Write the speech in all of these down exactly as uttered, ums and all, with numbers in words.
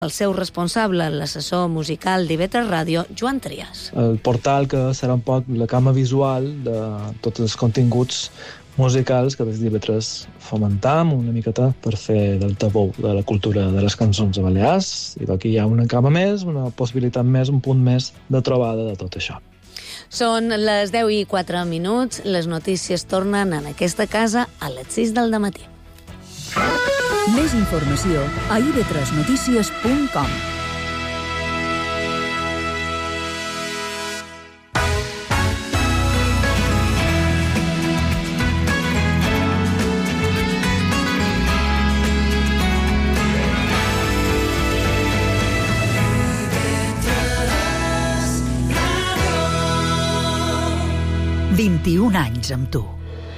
El seu responsable, l'assessor musical d'I V tres Ràdio, Joan Trias. El portal que serà un poc la cama visual de tots els continguts musicals que des d'I V tres fomentam una miqueta per fer del tabú de la cultura de les cançons a Balears, i aquí hi ha una cama més, una possibilitat més, un punt més de trobada de tot això. Són les deu i quatre minuts, les notícies tornen en aquesta casa a les sis del dematí. Més informació a i ve tres notícies punt com. vint-i-un anys amb tu.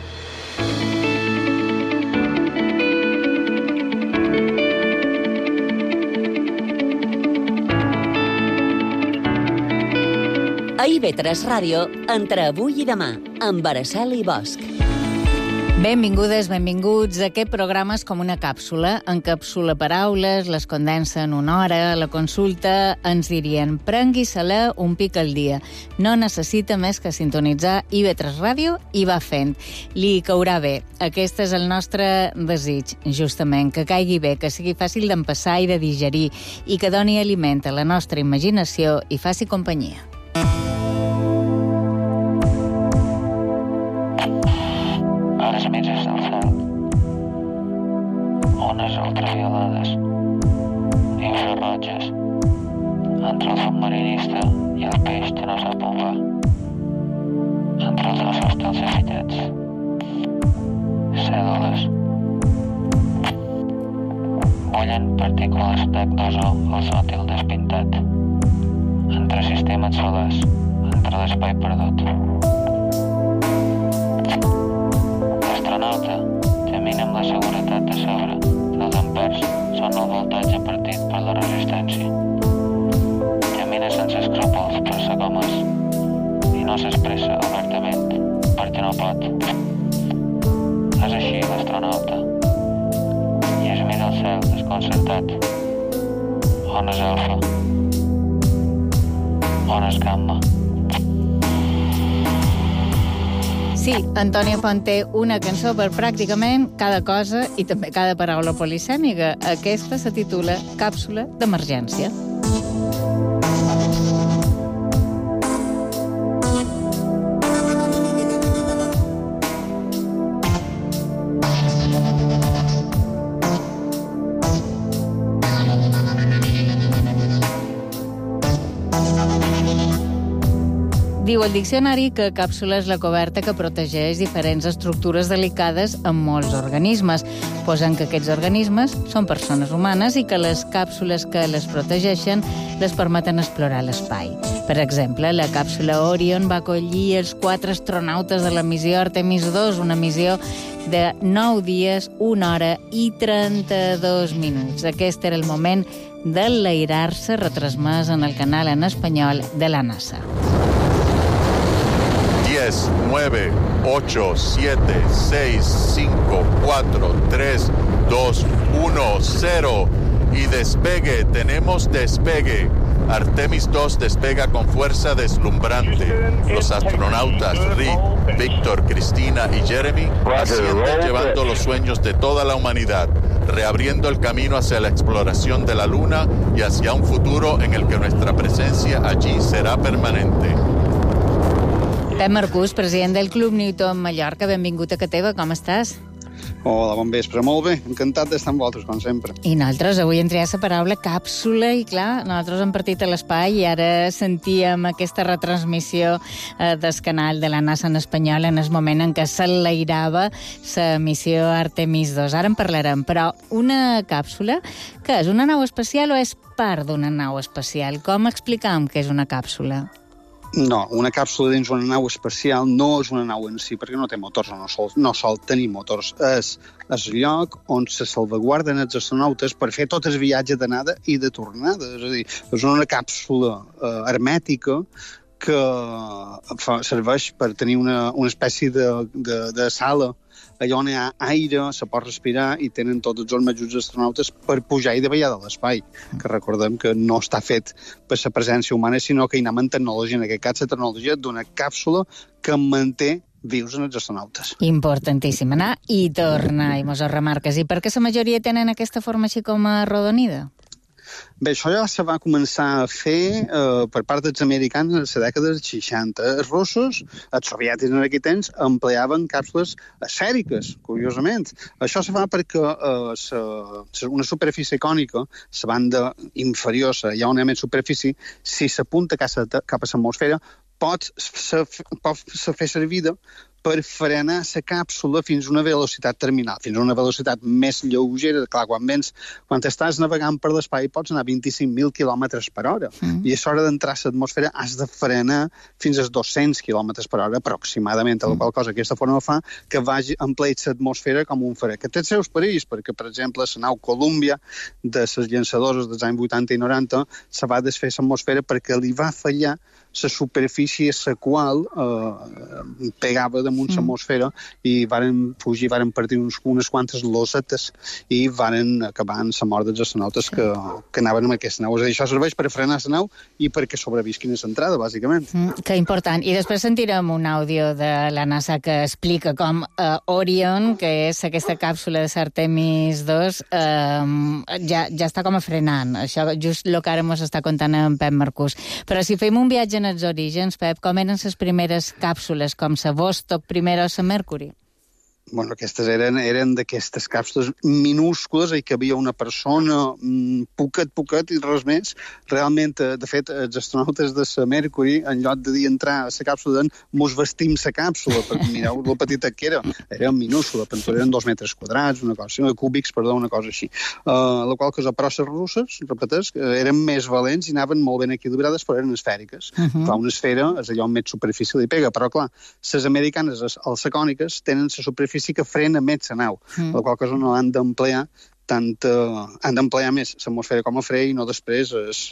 A I ve tres Ràdio, entre avui i demà, amb Araceli Bosch. Benvingudes, benvinguts. Aquest programa és com una càpsula. Encapsula paraules, les condensa en una hora. A la consulta ens dirien prengui-se-la un pic al dia. No necessita més que sintonitzar I ve tres Ràdio i va fent. Li caurà bé. Aquest és el nostre desig, justament, que caigui bé, que sigui fàcil d'empassar i de digerir i que doni aliment a la nostra imaginació i faci companyia. Hores mitges del cel, ones ultraviolades, infrarroges, entre el submarinista i el peix que no sap on va, entre els ossos dels afitets, cèl·lules, bullen partícules d'ectoso al sòtil despintat, entre sistemes solars, entre l'espai perdut. L'astronauta camina amb la seguretat de sobre. Els ampers són el voltatge partit per la resistència. Camina sense escrúpols per ser com és i no s'expressa obertament perquè no pot. És així l'astronauta i es mira al cel desconcertat. On és alfa? On és gamma? Sí, Antònia Font té una cançó per pràcticament cada cosa i també cada paraula polisèmica. Aquesta se titula Càpsula d'emergència. Diu el diccionari que càpsula és la coberta que protegeix diferents estructures delicades en molts organismes, posant que aquests organismes són persones humanes i que les càpsules que les protegeixen les permeten explorar l'espai. Per exemple, la càpsula Orion va acollir els quatre astronautes de la missió Artemis dos, una missió de nou dies, una hora i trenta-dos minuts. Aquest era el moment d'enlairar-se, retransmès en el canal en espanyol de la NASA. diez, nueve, ocho, siete, seis, cinco, cuatro, tres, dos, uno, cero. Y despegue, tenemos despegue. Artemis dos despega con fuerza deslumbrante. Los astronautas Rick, Víctor, Cristina y Jeremy ascienden llevando los sueños de toda la humanidad, reabriendo el camino hacia la exploración de la Luna y hacia un futuro en el que nuestra presencia allí será permanente. Pep Marcús, president del Club Newton Mallorca, benvingut a casa teva, com estàs? Hola, bon vespre, molt bé, encantat d'estar amb vosaltres, com sempre. I nosaltres avui hem triat la paraula càpsula i, clar, nosaltres hem partit a l'espai i ara sentíem aquesta retransmissió eh, del canal de la NASA en espanyol en el moment en què s'enlairava la missió Artemis dos. Ara en parlarem, però una càpsula, què és, una nau espacial o és part d'una nau espacial? Com explicam què és una càpsula? No, una càpsula dins una nau espacial no és una nau en si, perquè no té motors, no sol, no sol tenir motors. És el lloc on se salvaguarden els astronautes per fer tot el viatge d'anada i de tornada. És a dir, és una càpsula eh, hermètica que fa, serveix per tenir una, una espècie de, de, de sala allà on hi ha aire, se pot respirar i tenen tots els mesos astronautes per pujar i davallar de l'espai, que recordem que no està fet per la presència humana, sinó que hi anem amb tecnologia, en aquest cas la tecnologia d'una càpsula que manté vius en els astronautes. Importantíssim, anar i tornar, i mos ho remarques. I per què la majoria tenen aquesta forma així com arrodonida? Bé, això ja se va començar a fer eh, per part dels americans en la dècada dels seixanta. Els russos, els soviètics en aquell temps, empleaven càpsules esfèriques, curiosament. Això se fa perquè eh, sa, una superfície cònica, la banda inferior, allà on hi ha més superfície, si s'apunta cap a l'atmosfera, pot ser, pot ser fer servida per frenar la càpsula fins a una velocitat terminal, fins a una velocitat més lleugera. Clar, quan vens, quan estàs navegant per l'espai pots anar a vint-i-cinc mil quilòmetres per hora, mm. i a l'hora d'entrar a l'atmosfera has de frenar fins als dos-cents quilòmetres per hora aproximadament, mm. la qual cosa aquesta forma fa que vagi empleït l'atmosfera com un fre. Que té els seus perills, perquè, per exemple, la nau Columbia de les llançadores dels anys vuitanta i noranta se va desfer l'atmosfera perquè li va fallar la superfície a la qual eh, pegava damunt mm. l'atmosfera i varen fugir, varen partir uns, unes quantes losetes i varen acabar amb la mort dels astronautes que, que anaven amb aquesta nau. És a dir, això serveix per frenar la nau i perquè sobrevisquin a l'entrada, bàsicament. Mm, que important. I després sentirem un àudio de la NASA que explica com uh, Orion, que és aquesta càpsula de l'Artemis dos, uh, ja, ja està com a frenant. Això just el que ara ens està contant en Pep Marcús. Però si fem un viatge en els orígens, Pep, com eren les primeres càpsules, com la Vostok primera o la Mercury? Bueno, aquestes eren, eren d'aquestes càpsules minúscules i que havia una persona, poquet, poquet i res més. Realment, de fet, els astronautes de la Mercury, en lloc de dir entrar a la càpsula, deien mos vestim la càpsula, perquè mireu lo petita que era. Era minúscula, però eren dos metres quadrats, una cosa així, cúbics, perdó, una cosa així. Uh, la qual cosa, però les russes, repeteix, eren més valents i anaven molt ben equilibrades, però eren esfèriques. Uh -huh. Clar, una esfera és allò on més superfície li pega, però clar, les americanes, les sacòniques, tenen la superfície que frena més la nau, mm. la qual cosa no han d'emplear tant, uh, han d'emplear més l'atmosfera com a fre i no després els,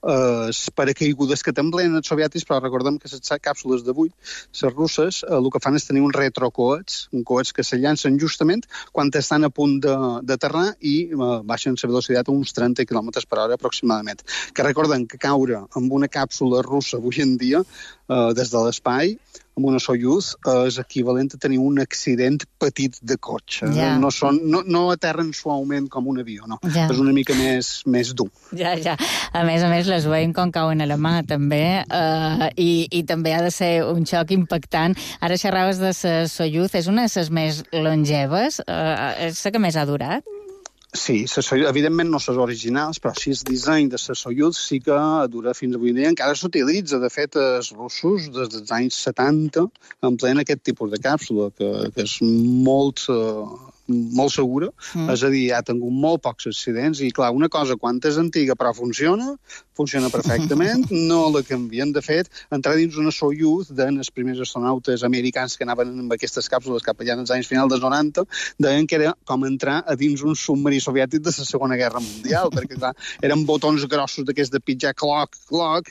els paracaigudes que t'empleen els soviètics, però recordem que les càpsules d'avui, les russes, eh, el que fan és tenir un retrocoets, un coets que se llancen justament quan estan a punt d'aterrar i eh, baixen la velocitat a uns trenta quilòmetres per hora aproximadament. Que recordem que caure amb una càpsula russa avui en dia, eh, des de l'espai, amb una Soyuz, eh, és equivalent a tenir un accident petit de cotxe. Ja. No, són, no, no aterren suaument com un avió, no. Ja. És una mica més, més dur. Ja, ja. A més a més, les veiem com cauen a la mà, també, eh, i, i també ha de ser un xoc impactant. Ara xerraves de la Soyuz, és una de les més longeves, eh, és la que més ha durat? Sí, evidentment no les originals, però sí el disseny de la Soyuz sí que dura fins avui dia. Encara s'utilitza, de fet, els russos des dels anys setanta empleen aquest tipus de càpsula, que, que és molt, uh, molt segura, mm. és a dir, ha tingut molt pocs accidents i, clar, una cosa quan és antiga però funciona, funciona perfectament, no la canvien. De fet, entrar dins una Soyuz dels primers astronautes americans que anaven amb aquestes càpsules cap allà en els anys finals dels noranta, deien que era com entrar a dins un submarí soviètic de la Segona Guerra Mundial, perquè, clar, eren botons grossos d'aquests de pitjar cloc, cloc,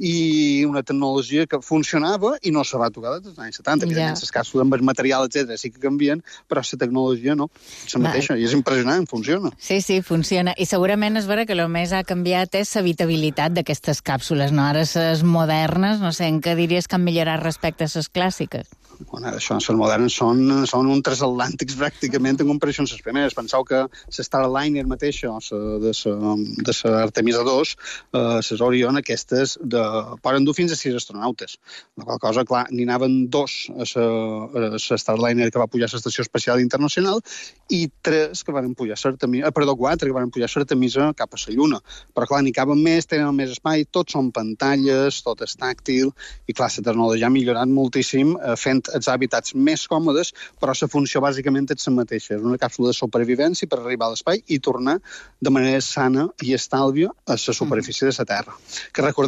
i una tecnologia que funcionava i no se va tocar des dels anys setanta. Evidentment, yeah. les càpsules amb el material, etcètera, sí que canvien, però la tecnologia no, la mateixa, i és impressionant, funciona. Sí, sí, funciona. I segurament és vera que el més ha canviat és l'habitabilitat d'aquestes càpsules, no? Ara les modernes, no sé, en què diries que han millorat respecte a les clàssiques? Bueno, això, les modernes són, són un transatlàntics pràcticament en comparació amb les primeres. Penseu que la Starliner mateixa, de la Artemisa dos, les Orion, aquestes de, poden dur fins a sis astronautes. La qual cosa, clar, n'hi anaven dos a la Starliner que va pujar a l'Estació Espacial Internacional i tres que van pujar a l'Artemisa, perdó, quatre que van pujar a l'Artemisa cap a la Lluna. Però, clar, n'hi caben més, tenen més espai, tots són pantalles, tot és tàctil, i, clar, la tecnologia ha millorat moltíssim, fent els hàbitats més còmodes, però la funció bàsicament és la mateixa. És una càpsula de supervivència per arribar a l'espai i tornar de manera sana i estàlvia a la superfície de la Terra. Que recordem, per cert,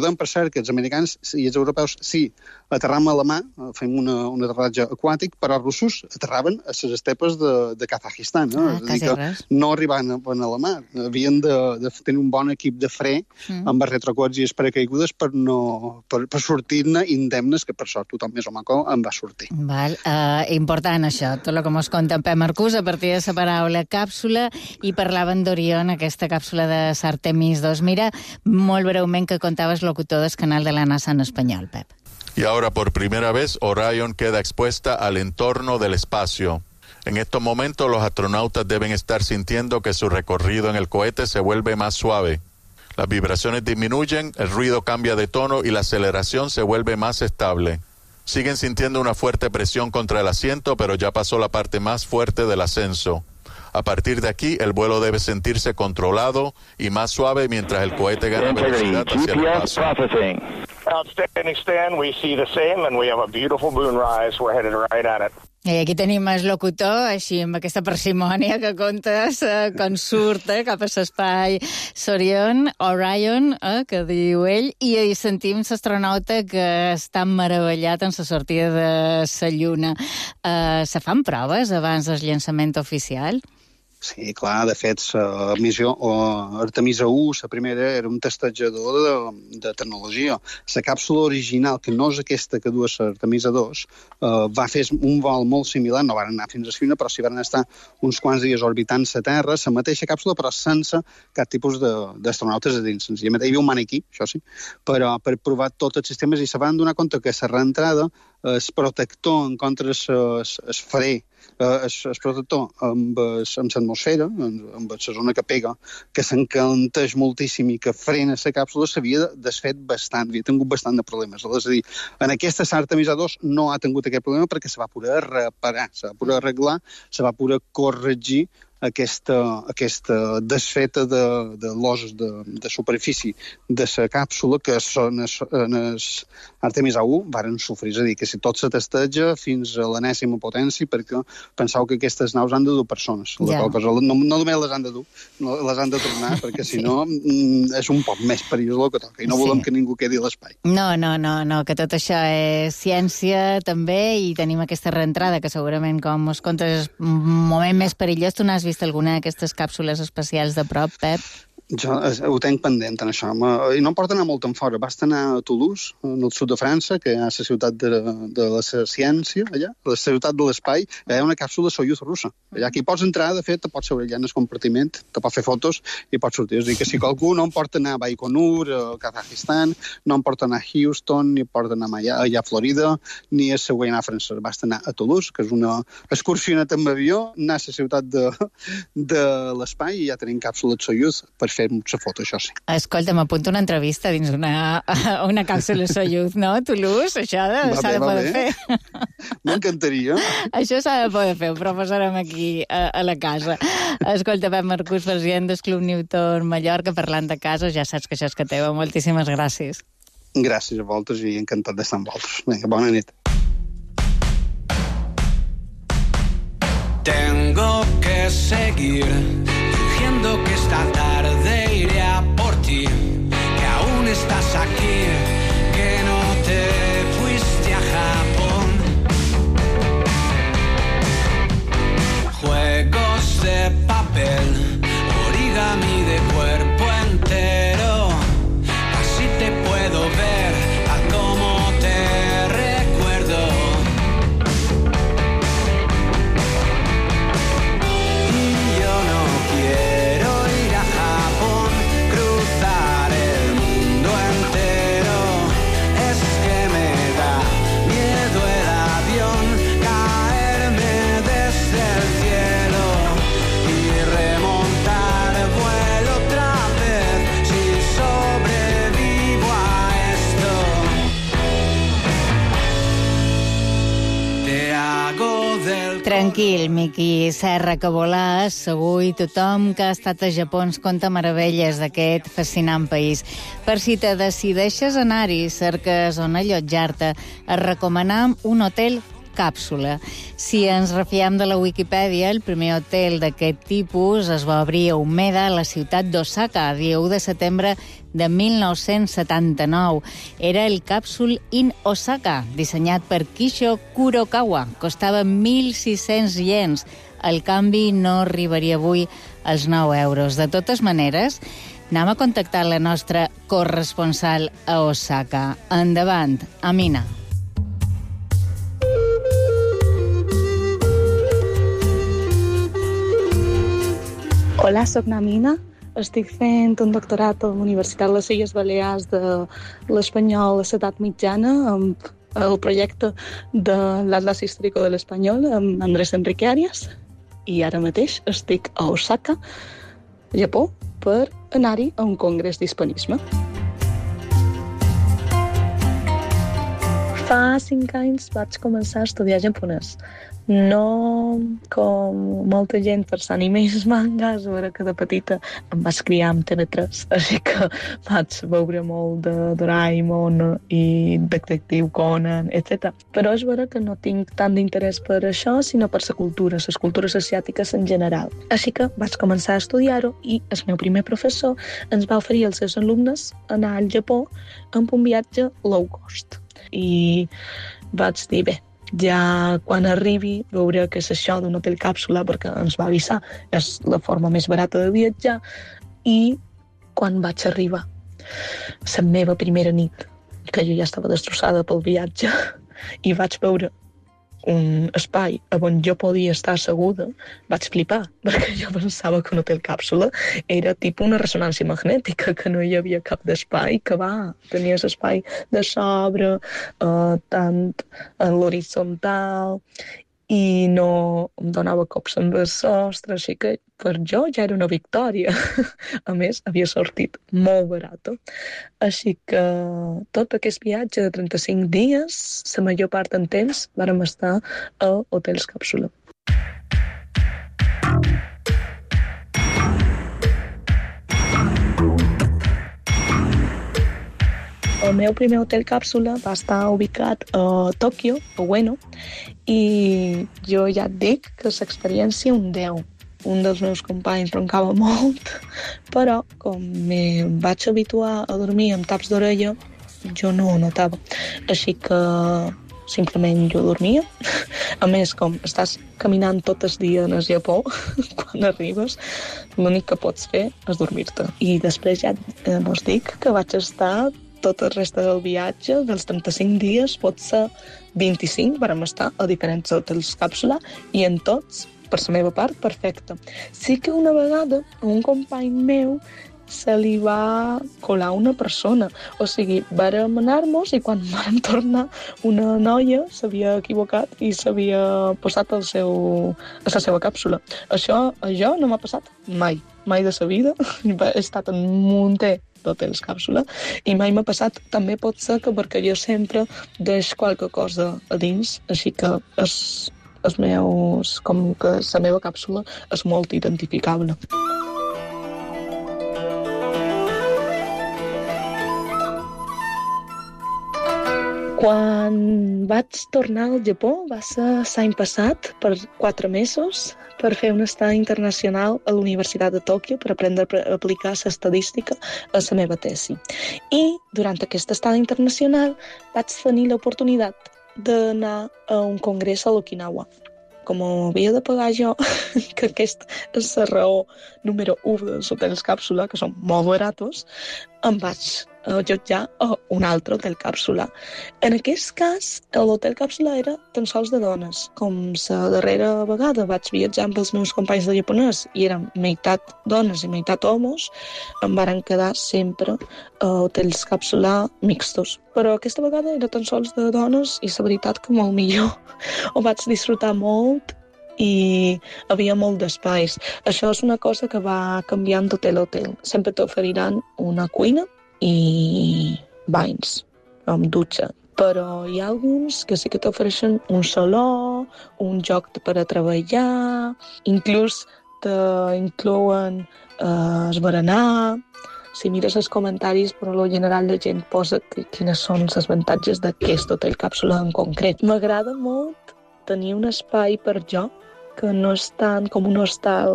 que els americans i els europeus sí, aterram a la mà, fem una, un aterratge aquàtic, però els russos aterraven a les estepes de, de Kazajistan. No? Ah, és a dir, que no arribaven a la mar. Havien de, de tenir un bon equip de fre mm. amb els retrocots i els paracaigudes per, no, per, per sortir-ne indemnes, que per sort tothom més o maco en va sortir. Val. Uh, important això, tot el que mos conta en Pep Marcús, a partir de la paraula càpsula, i parlaven d'Orion, aquesta càpsula de Artemis dos. Mira, molt breument que contaves locutor del canal de la NASA en espanyol, Pep. Y ahora por primera vez Orion queda expuesta al entorno del espacio. En estos momentos los astronautas deben estar sintiendo que su recorrido en el cohete se vuelve más suave. Las vibraciones disminuyen, el ruido cambia de tono y la aceleración se vuelve más estable. Siguen sintiendo una fuerte presión contra el asiento, pero ya pasó la parte más fuerte del ascenso. A partir de aquí, el vuelo debe sentirse controlado y más suave mientras el cohete gana velocidad hacia el espacio. Outstanding, Stan. We see the same, and we have a beautiful moonrise. We're headed right at it. I aquí tenim el locutor, així, amb aquesta parsimònia que contes, eh, quan surt eh, cap a l'espai Sorion, Orion, eh, que diu ell, i hi sentim l'astronauta que està meravellat en la sortida de la Lluna. Eh, se fan proves abans del llançament oficial? Sí, clar, de fet, la missió o Artemisa u, la primera, era un testejador de, de tecnologia. La càpsula original, que no és aquesta que du l'Artemisa dos, eh, va fer un vol molt similar, no van anar fins a Lluna, però sí van estar uns quants dies orbitant la Terra, la mateixa càpsula, però sense cap tipus d'astronautes a dins. Hi havia un maniquí, això sí, però per provar tots els sistemes i se van donar compte que la reentrada, el protector en contra el fre, el, el protector amb, amb l'atmosfera, amb, amb la zona que pega, que s'encalenteix moltíssim i que frena la càpsula, s'havia desfet bastant, havia tingut bastant de problemes. És a dir, en aquesta Artemisa dos no ha tingut aquest problema perquè se va poder reparar, se va poder arreglar, se va poder corregir aquesta, aquesta desfeta de, de l'os de, de superfície de la càpsula que són en el Artemisa u varen sofrir. És a dir, que si tot se testeja fins a l'enèsima potència perquè penseu que aquestes naus han de dur persones. Yeah. Cosa, no, no només les han de dur, no, les han de tornar perquè si no és un poc més perillós el que toca i no volem sí. que ningú quedi a l'espai. No, no, no, no, que tot això és ciència també i tenim aquesta reentrada que segurament, com us contes, és un moment més perillós. Tu n'has vist alguna d'aquestes càpsules espacials de prop, Pep? Jo ho tenc pendent, en això. I no em porta anar molt en fora. Vaig anar a Toulouse, en el sud de França, que hi ha la ciutat de, de la ciència, allà, la ciutat de l'espai, hi ha una càpsula Soyuz russa. Allà que hi pots entrar, de fet, te pots seure allà en el compartiment, te pots fer fotos i pots sortir. És a dir, que si qualcú no em porta anar a Baikonur, a Kazajistan, no em porta anar a Houston, ni em porta anar allà, allà a Florida, ni a la Guaiana francesa. Vaig anar a Toulouse, que és una excursioneta amb avió, anar a la ciutat de, de l'espai i ja tenim càpsula Soyuz per fer fer-nos la foto, això sí. Escolta, m'apunto una entrevista dins una, una càpsula Soyuz, no? Toulouse, això s'ha de poder fer. M'encantaria. Això s'ha de poder fer, ho proposarem aquí a, a la casa. Escolta, Pep Marcús, president del Club Newton Mallorca, parlant de casos, ja saps que això és que teva. Moltíssimes gràcies. Gràcies a vosaltres i encantat d'estar amb vosaltres. Vinga, bona nit. Tengo que seguir fingiendo que esta tarde iré a por ti, que aún estás aquí, que no te fuiste a Japón. Juegos de papel, origami de cuerpo entero, así te puedo ver, tal como te recuerdo. Tranquil, Miqui Serra, que volàs. Segur i tothom que ha estat a Japó ens conta meravelles d'aquest fascinant país. Per si te decideixes anar-hi, cerques on allotjar-te, et recomanam un hotel càpsula. Si ens refiem de la Wikipedia, el primer hotel d'aquest tipus es va obrir a Umeda, a la ciutat d'Osaka, el dia u de setembre de mil nou-cents setanta-nou. Era el Capsule in Osaka, dissenyat per Kisho Kurokawa. Costava mil sis-cents iens. El canvi no arribaria avui als nou euros. De totes maneres, anem a contactar la nostra corresponsal a Osaka. Endavant, Amina. Hola, soc Amina. Estic fent un doctorat a la Universitat de les Illes Balears de l'Espanyol a l'edat mitjana amb el projecte de l'Atlas Històrico de l'Espanyol amb Andrés Enrique Arias. I ara mateix estic a Osaka, Japó, per anar-hi a un congrés d'hispanisme. Fa cinc anys vaig començar a estudiar japonès. No com molta gent per animes, mangas, a veure que de petita em vaig criar amb T V tres, així que vaig veure molt de Doraemon i Detectiu Conan, etcètera. Però és vera que no tinc tant d'interès per això, sinó per la cultura, les cultures asiàtiques en general. Així que vaig començar a estudiar-ho i el meu primer professor ens va oferir als seus alumnes anar al Japó amb un viatge low cost. I vaig dir, bé, ja quan arribi veuré què és això d'un hotel càpsula, perquè ens va avisar, és la forma més barata de viatjar. I quan vaig arribar, la meva primera nit, que jo ja estava destrossada pel viatge, i vaig veure un espai on jo podia estar asseguda, vaig flipar, perquè jo pensava que un hotel càpsula era tipus una ressonància magnètica, que no hi havia cap d'espai, que va, tenies espai de sobre, eh, tant en l'horitzontal, i no em donava cops amb el sostre, així que per jo ja era una victòria. A més, havia sortit molt barat. Així que tot aquest viatge de trenta-cinc dies, la major part del temps, vàrem estar a hotels càpsula. El meu primer hotel càpsula va estar ubicat a Tòquio, a Ueno, i jo ja et dic que l'experiència un deu. Un dels meus companys roncava molt, però com me vaig habituar a dormir amb taps d'orella, jo no ho notava. Així que simplement jo dormia. A més, com estàs caminant tot el dia en el Japó, quan arribes, l'únic que pots fer és dormir-te. I després ja eh, vos dic que vaig estar tot el reste del viatge, dels trenta-cinc dies, potser vint-i-cinc, vam estar a diferents hotels càpsula, i en tots, per la meva part, perfecte. Sí que una vegada a un company meu se li va colar una persona. O sigui, vàrem anar-nos i quan vàrem tornar una noia s'havia equivocat i s'havia posat al seu, a la seva càpsula. Això a jo no m'ha passat mai, mai de sa vida. He estat en un munter d'hotels càpsula i mai m'ha passat. També pot ser que perquè jo sempre deixo qualque cosa a dins, així que és, és meus, com que la meva càpsula és molt identificable. Quan vaig tornar al Japó va ser l'any passat, per quatre mesos, per fer un estada internacional a la Universitat de Tòquio per aprendre a aplicar l'estadística a la meva tesi. I durant aquesta estada internacional vaig tenir l'oportunitat d'anar a un congrés a l'Okinawa. Com havia de pagar jo, que aquesta és la raó número u dels hotels càpsula, que són molt baratos, em vaig allotjar a un altre hotel càpsula. En aquest cas, l'hotel càpsula era tan sols de dones. Com la darrera vegada vaig viatjar amb els meus companys de japonès i érem meitat dones i meitat homes, em varen quedar sempre a hotels càpsula mixtos. Però aquesta vegada era tan sols de dones i la veritat que molt millor. Ho vaig disfrutar molt i havia molt d'espais. Això és una cosa que va canviant d'hotel a hotel. Sempre t'oferiran una cuina i banys, amb dutxa. Però hi ha alguns que sí que t'ofereixen un saló, un joc per a treballar, inclús t'inclouen eh, el berenar. Si mires els comentaris, per lo general la gent posa que, quines són els avantatges d'aquest hotel càpsula en concret. M'agrada molt tenir un espai per jo, que no és tant com un hostal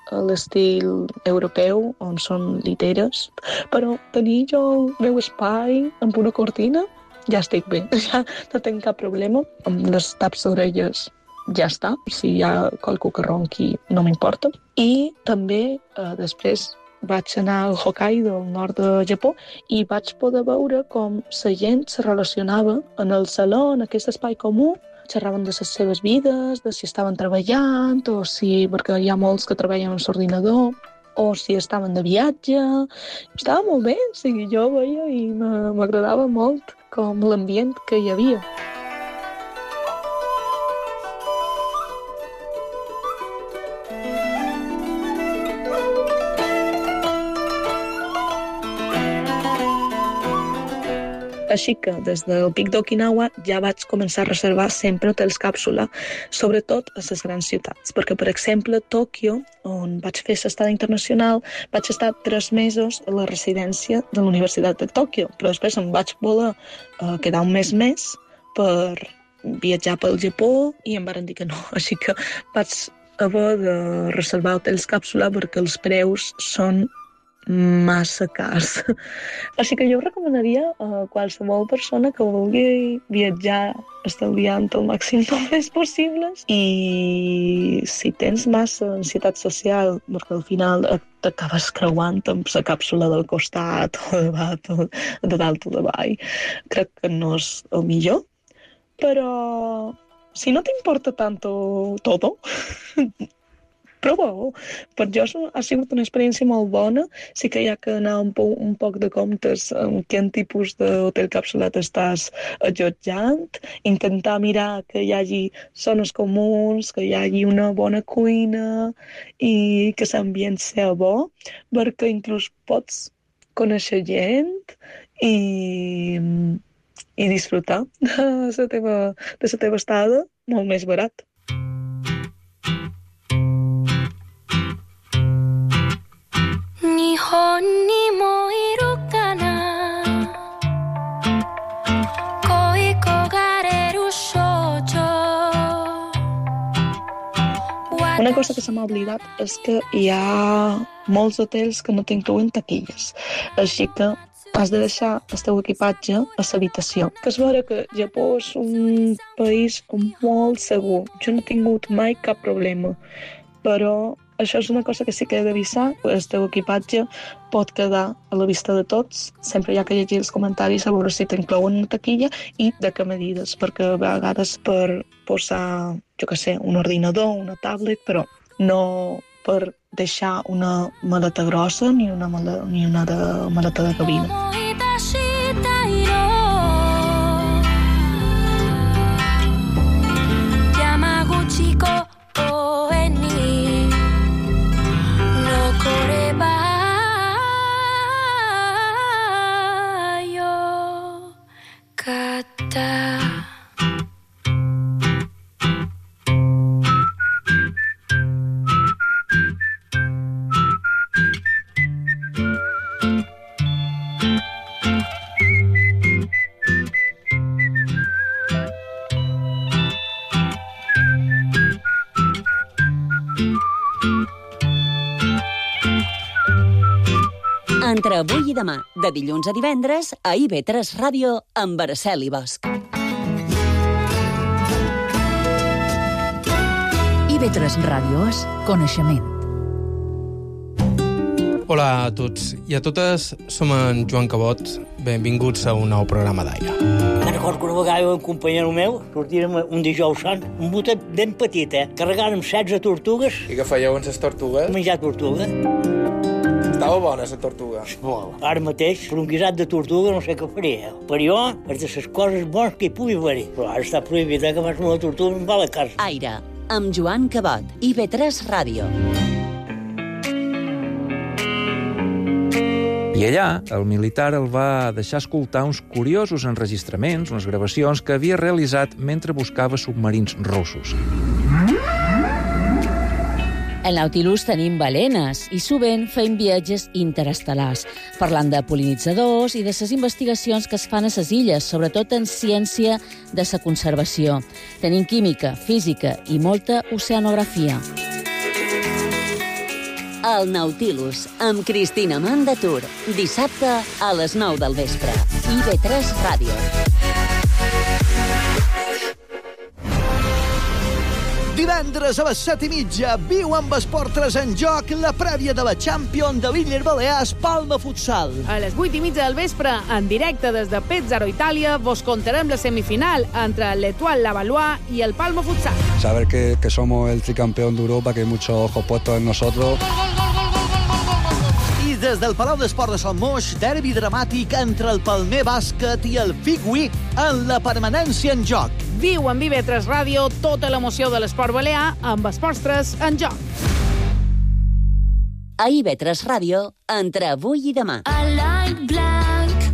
a l'estil europeu, on són literes, però tenir jo el meu espai amb una cortina, ja estic bé, ja no tinc cap problema. Amb les taps d'orelles ja està, si hi ha qualcú que ronqui no m'importa. I també eh, després vaig anar al Hokkaido, al nord de Japó, i vaig poder veure com la gent se relacionava en el saló, en aquest espai comú, xerraven de les seves vides, de si estaven treballant, o si, perquè hi ha molts que treballen amb l'ordinador, o si estaven de viatge. Estava molt bé, o sigui, jo veia i m'agradava molt com l'ambient que hi havia. Així que des del pic d'Okinawa ja vaig començar a reservar sempre hotels càpsula, sobretot a les grans ciutats, perquè, per exemple, Tòquio, on vaig fer l'estada internacional, vaig estar tres mesos a la residència de la Universitat de Tòquio, però després em vaig voler uh, quedar un mes més per viatjar pel Japó i em van dir que no, així que vaig haver de reservar hotels càpsula perquè els preus són massa cars. Així que jo recomanaria a qualsevol persona que vulgui viatjar estalviant el màxim d'hores possibles, i si tens massa ansietat social, perquè al final t'acabes creuant amb la càpsula del costat o de dalt o de dalt o de baix, crec que no és el millor, però si no t'importa tanto todo, prova-ho. Per jo ha sigut una experiència molt bona. Sí que hi ha que anar un, po un poc de comptes amb quin tipus d'hotel càpsula t'estàs allotjant, intentar mirar que hi hagi zones comuns, que hi hagi una bona cuina i que l'ambient sigui bo, perquè inclús pots conèixer gent i, i disfrutar de la teva, de la teva estada molt més barat. Una cosa que se m'ha oblidat és que hi ha molts hotels que no t'inclouen taquilles, així que has de deixar el teu equipatge a l'habitació. Que és vera que Japó és un país molt segur. Jo no he tingut mai cap problema, però això és una cosa que sí que he d'avisar. El teu equipatge pot quedar a la vista de tots. Sempre hi ha que llegir els comentaris a veure si t'inclouen una taquilla i de què medides, perquè a vegades per posar, jo què sé, un ordinador, una tablet, però no per deixar una maleta grossa ni una, maleta, ni una de, maleta de cabina. Entre avui i demà, de dilluns a divendres, a I V tres Ràdio, amb Araceli Bosch. I V tres Ràdio és coneixement. Hola a tots i a totes, som en Joan Cabot. Benvinguts a un nou programa d'Aire. Me'n recordo que una vegada un companyero meu sortirem un dijous sant, un botet ben petit, eh? Carregàrem setze tortugues. I què fèieu amb les tortugues? Menjar tortuga. Estava bona, la tortuga. Molt. Ara mateix, per un guisat de tortuga, no sé què faria. Per jo, és de les coses bones que hi pugui haver-hi. Però ara està prohibit, eh, que fas una tortuga amb la casa. Aire, amb Joan Cabot, I V tres Ràdio. I allà, el militar el va deixar escoltar uns curiosos enregistraments, unes gravacions que havia realitzat mentre buscava submarins russos. Al Nautilus tenim balenes i sovint fem viatges interestel·lars, parlant de pol·linitzadors i de les investigacions que es fan a les illes, sobretot en ciència de la conservació. Tenim química, física i molta oceanografia. El Nautilus, amb Cristina Mandatur. Dissabte a les nou del vespre. I ve tres Ràdio. Divendres a les set i mitja, viu amb Esport tres en joc la prèvia de la Champions de l'Illes Balears Palma Futsal. A les vuit i mitja del vespre, en directe des de Pezzaro, Itàlia, vos contarem la semifinal entre l'Etoile Lavallois i el Palma Futsal. Saber que, que somos el tricampeón de Europa, que hay muchos ojos puestos en nosotros. I des del Palau d'Esport de Sant Moix, derbi dramàtic entre el Palmer Bàsquet i el Figui en la permanència en joc. Viu en I V tres Ràdio tota l'emoció de l'esport balear amb Esports tres en joc. A I V tres Ràdio, entre avui i demà. I like black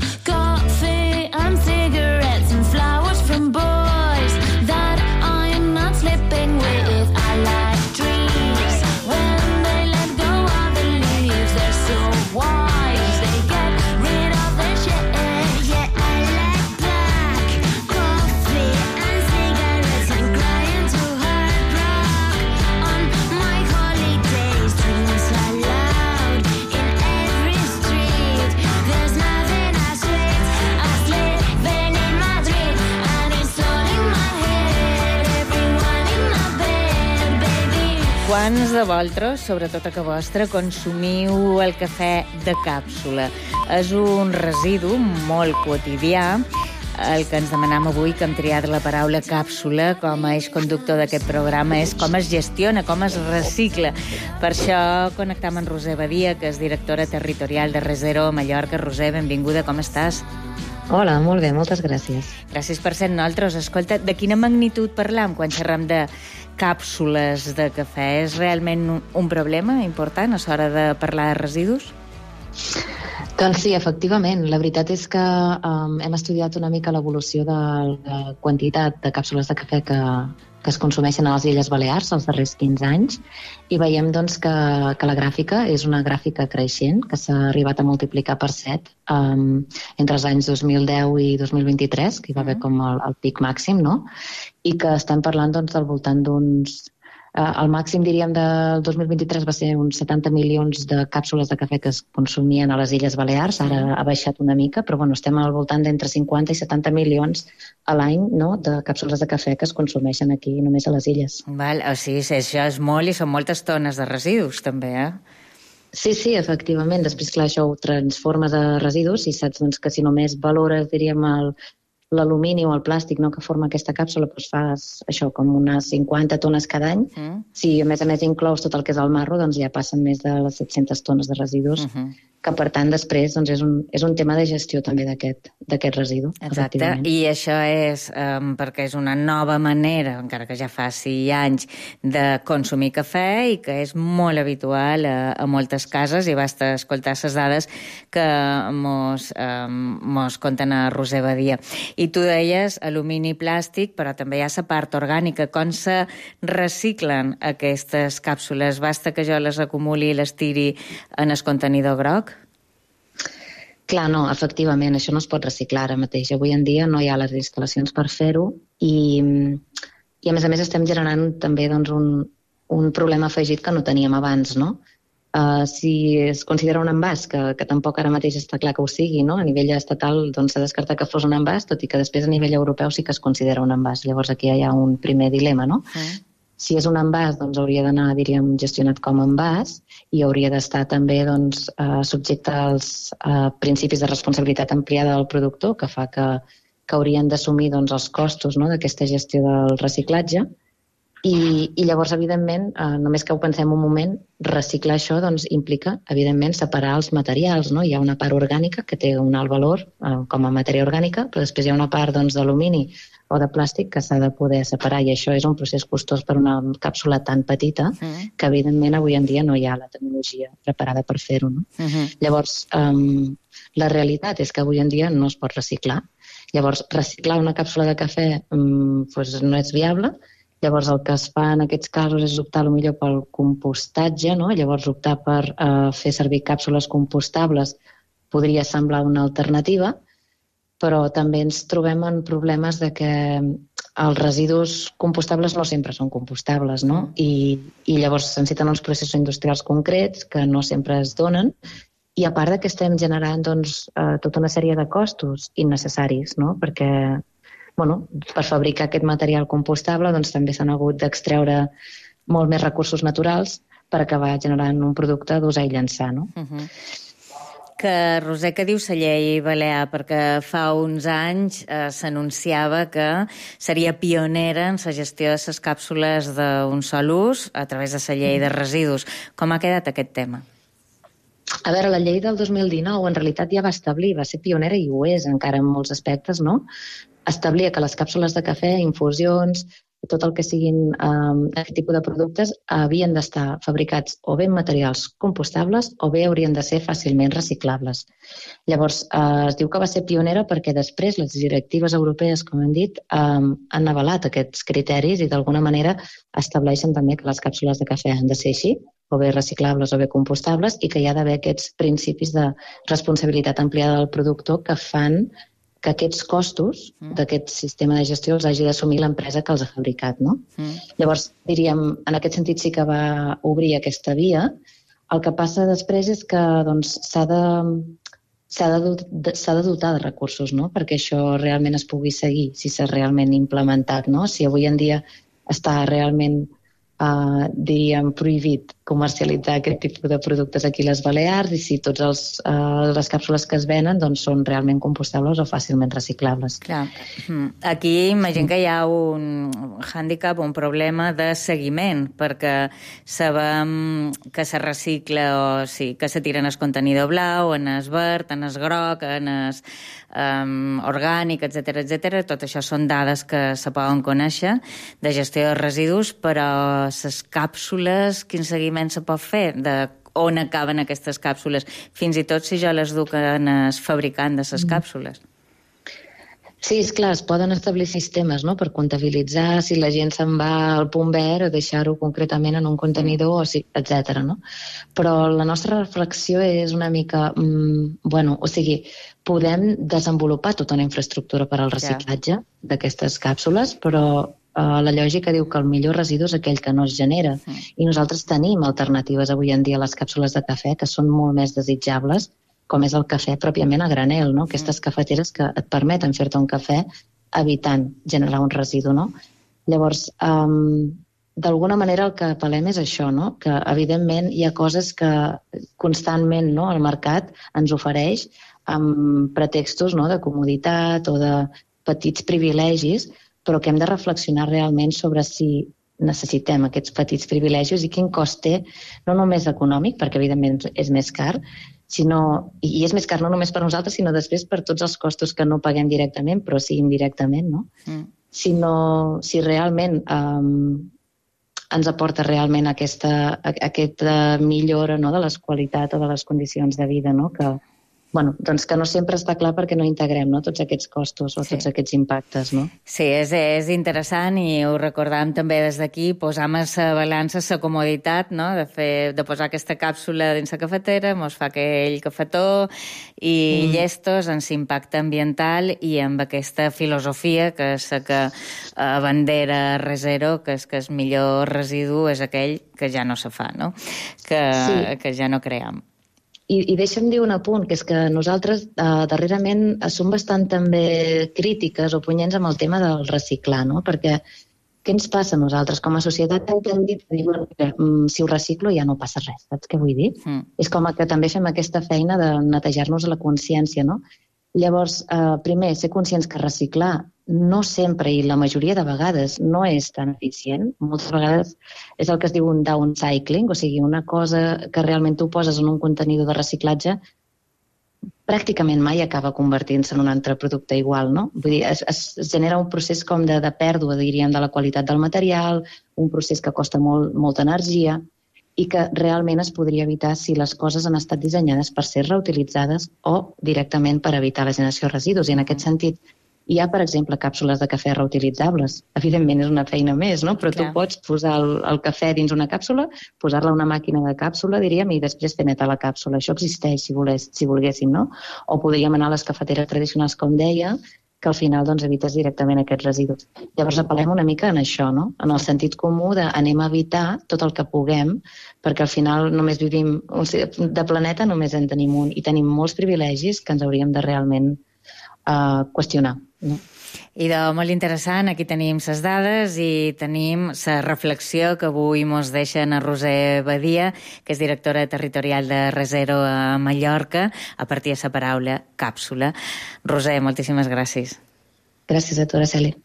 coffee and cigarettes and flowers from boys that I'm not sleeping with. I like trees when they let go of the leaves. They're so wise, they get rid of their shit. Yeah, I like black coffee and cigarettes and crying to hard rock on my holidays. Dreams are loud in every street. There's nothing as sweet as living in Madrid, and it's all in my head. Everyone in my bed, baby. Quants de vosaltres, sobretot a casa vostra, consumiu el cafè de càpsula? És un residu molt quotidià. El que ens demanam avui, que hem triat la paraula càpsula com a eix conductor d'aquest programa, és com es gestiona, com es recicla. Per això connectam amb Roser Badia, que és directora territorial de Resero Mallorca. Roser, benvinguda, com estàs? Hola, molt bé, moltes gràcies. Gràcies per ser nosaltres. Escolta, de quina magnitud parlam quan xerram de càpsules de cafè? És realment un problema important a l'hora de parlar de residus? Doncs sí, efectivament. La veritat és que um, hem estudiat una mica l'evolució de la quantitat de càpsules de cafè que, que es consumeixen a les Illes Balears els darrers quinze anys i veiem doncs, que, que la gràfica és una gràfica creixent, que s'ha arribat a multiplicar per set um, entre els anys dos mil deu i dos mil vint-i-tres, que hi va haver com el, el pic màxim, no? I que estem parlant doncs, del voltant d'uns... Uh, el màxim, diríem, del dos mil vint-i-tres va ser uns setanta milions de càpsules de cafè que es consumien a les Illes Balears. Ara ha baixat una mica, però bueno, estem al voltant d'entre cinquanta i setanta milions a l'any, no?, de càpsules de cafè que es consumeixen aquí només a les illes. Val, o sigui, això és molt i són moltes tones de residus, també, eh? Sí, sí, efectivament. Després, clar, això ho transformes a residus i saps doncs, que si només valores, diríem, el l'alumini o el plàstic, no, que forma aquesta càpsula, doncs fas això, com unes cinquanta tones cada any. Mm. Si a més a més inclous tot el que és el marro, doncs ja passen més de les set-centes tones de residus, uh-huh. que per tant després doncs, és, un, és un tema de gestió també d'aquest d'aquest residu. Exacte, i això és um, perquè és una nova manera, encara que ja faci anys, de consumir cafè i que és molt habitual a, a moltes cases, i basta escoltar les dades que mos, um, mos conten a Roser Badia. I tu deies alumini i plàstic, però també hi ha la part orgànica. Com se reciclen aquestes càpsules? Basta que jo les acumuli i les tiri en el contenidor groc? Clar, no, efectivament, això no es pot reciclar ara mateix. Avui en dia no hi ha les instal·lacions per fer-ho i, i a més a més estem generant també doncs, un, un problema afegit que no teníem abans, no? Uh, si es considera un envàs, que, que tampoc ara mateix està clar que ho sigui, no? A nivell estatal doncs, s'ha descartat que fos un envàs, tot i que després a nivell europeu sí que es considera un envàs. Llavors aquí hi ha un primer dilema, no? Mm. Si és un envàs, doncs hauria d'anar, diríem, gestionat com a envàs i hauria d'estar també doncs, uh, subjecte als uh, principis de responsabilitat ampliada del productor, que fa que, que haurien d'assumir doncs, els costos, no?, d'aquesta gestió del reciclatge. I, i llavors, evidentment, eh, només que ho pensem un moment, reciclar això doncs, implica, evidentment, separar els materials, no? Hi ha una part orgànica que té un alt valor eh, com a matèria orgànica, però després hi ha una part doncs, d'alumini o de plàstic que s'ha de poder separar, i això és un procés costós per una càpsula tan petita mm. que, evidentment, avui en dia no hi ha la tecnologia preparada per fer-ho. No? Mm-hmm. Llavors, um, la realitat és que avui en dia no es pot reciclar. Llavors, reciclar una càpsula de cafè um, doncs no és viable. Llavors, el que es fa en aquests casos és optar potser pel compostatge, no? Llavors, optar per uh, fer servir càpsules compostables podria semblar una alternativa, però també ens trobem en problemes de que els residus compostables no sempre són compostables, no? I, i llavors se'n necessiten uns processos industrials concrets que no sempre es donen, i a part que estem generant doncs, eh, tota una sèrie de costos innecessaris, no? Perquè bueno, per fabricar aquest material compostable doncs, també s'han hagut d'extreure molt més recursos naturals per acabar generant un producte d'usar i llançar. No? Uh-huh. Que, Roser, què diu la llei balear? Perquè fa uns anys eh, s'anunciava que seria pionera en la gestió de les càpsules d'un sol ús a través de la llei de residus. Com ha quedat aquest tema? A veure, la llei del dos mil dinou en realitat ja va establir, va ser pionera i ho és encara en molts aspectes, no? Establia que les càpsules de cafè, infusions, tot el que siguin eh, aquest tipus de productes havien d'estar fabricats o bé en materials compostables o bé haurien de ser fàcilment reciclables. Llavors, eh, es diu que va ser pionera perquè després les directives europees, com hem dit, eh, han avalat aquests criteris i d'alguna manera estableixen també que les càpsules de cafè han de ser així, o bé reciclables o bé compostables, i que hi ha d'haver aquests principis de responsabilitat ampliada del productor que fan que aquests costos d'aquest sistema de gestió els hagi d'assumir l'empresa que els ha fabricat. No? Mm. Llavors, diríem, en aquest sentit sí que va obrir aquesta via. El que passa després és que doncs, s'ha de, s'ha de, s'ha de dotar de recursos, no? Perquè això realment es pugui seguir, si s'ha realment implementat. No? Si avui en dia està realment Uh, diríem, prohibit comercialitzar aquest tipus de productes aquí a les Balears i si tots els, uh, les càpsules que es venen doncs, són realment compostables o fàcilment reciclables. Clar. Aquí imagino que hi ha un hàndicap, un problema de seguiment, perquè sabem que se recicla o sí, que se tira en el contenidor blau, en el verd, en el groc, en el um, orgànic, etcètera, etcètera. Tot això són dades que se poden conèixer de gestió de residus, però les càpsules, quin seguiment se pot fer de on acaben aquestes càpsules, fins i tot si jo les duc en el fabricant de les càpsules. Sí, és clar, es poden establir sistemes, no?, per comptabilitzar si la gent se'n va al punt verd o deixar-ho concretament en un contenidor, o si, etcètera. No? Però la nostra reflexió és una mica, mm, bueno, o sigui, podem desenvolupar tota una infraestructura per al reciclatge yeah. d'aquestes càpsules, però Uh, la lògica diu que el millor residu és aquell que no es genera. Mm. I nosaltres tenim alternatives avui en dia a les càpsules de cafè que són molt més desitjables, com és el cafè pròpiament a granel, no? Aquestes cafeteres que et permeten fer-te un cafè evitant generar un residu. No? Llavors, um, d'alguna manera el que apel·lem és això, no? Que evidentment hi ha coses que constantment no, el mercat ens ofereix amb pretextos no, de comoditat o de petits privilegis, però que hem de reflexionar realment sobre si necessitem aquests petits privilegis i quin cost té, no només econòmic, perquè evidentment és més car, sinó, i és més car no només per nosaltres, sinó després per tots els costos que no paguem directament, però sí indirectament, no? Mm. Sinó si realment um, ens aporta realment aquesta, aquesta millora no, de les qualitats o de les condicions de vida, no? Que, bueno, doncs que no sempre està clar perquè no integrem no, tots aquests costos o sí. tots aquests impactes. No? Sí, és, és interessant i ho recordàvem també des d'aquí, posar a la balança la comoditat no? de, fer, de posar aquesta càpsula dins la cafetera, mos fa aquell cafetó i mm. llestos en l'impacte ambiental i amb aquesta filosofia que és la que a bandera Resero, que és que el millor residu és aquell que ja no se fa, no? que, sí. que ja no creem. I, I deixa'm dir un apunt, que és que nosaltres eh, darrerament som bastant també crítiques o punyents amb el tema del reciclar, no? Perquè què ens passa a nosaltres? Com a societat hem tendit a dir que mm, si ho reciclo ja no passa res, saps què vull dir? Mm. És com que també fem aquesta feina de netejar-nos la consciència, no? Llavors, eh, primer, ser conscients que reciclar no sempre i la majoria de vegades no és tan eficient. Moltes vegades és el que es diu un downcycling, o sigui, una cosa que realment tu poses en un contenidor de reciclatge pràcticament mai acaba convertint-se en un altre producte igual, no? Vull dir, es, es genera un procés com de, de pèrdua, diríem, de la qualitat del material, un procés que costa molt, molta energia i que realment es podria evitar si les coses han estat dissenyades per ser reutilitzades o directament per evitar la generació de residus. I en aquest sentit, Hi ha, per exemple, càpsules de cafè reutilitzables. Evidentment és una feina més, no? Però tu Clar. pots posar el, el cafè dins una càpsula, posar-la a una màquina de càpsula, diríem, i després fer neta la càpsula. Això existeix, si, volés, si volguéssim, no? O podríem anar a les cafeteres tradicionals, com deia, que al final doncs, evites directament aquests residus. Llavors apel·lem una mica en això, no? En el sentit comú de anem a evitar tot el que puguem, perquè al final només vivim, o sigui, de planeta només en tenim un, i tenim molts privilegis que ens hauríem de realment uh, qüestionar. No? Idò, molt interessant. Aquí tenim ses dades i tenim la reflexió que avui mos deixen a Roser Badia, que és directora territorial de Resero a Mallorca, a partir de la paraula càpsula. Roser, moltíssimes gràcies. Gràcies a tu, Araceli.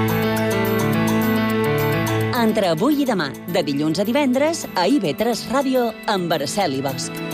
Entre avui i demà, de dilluns a divendres, a I V tres Ràdio, amb Araceli Bosch.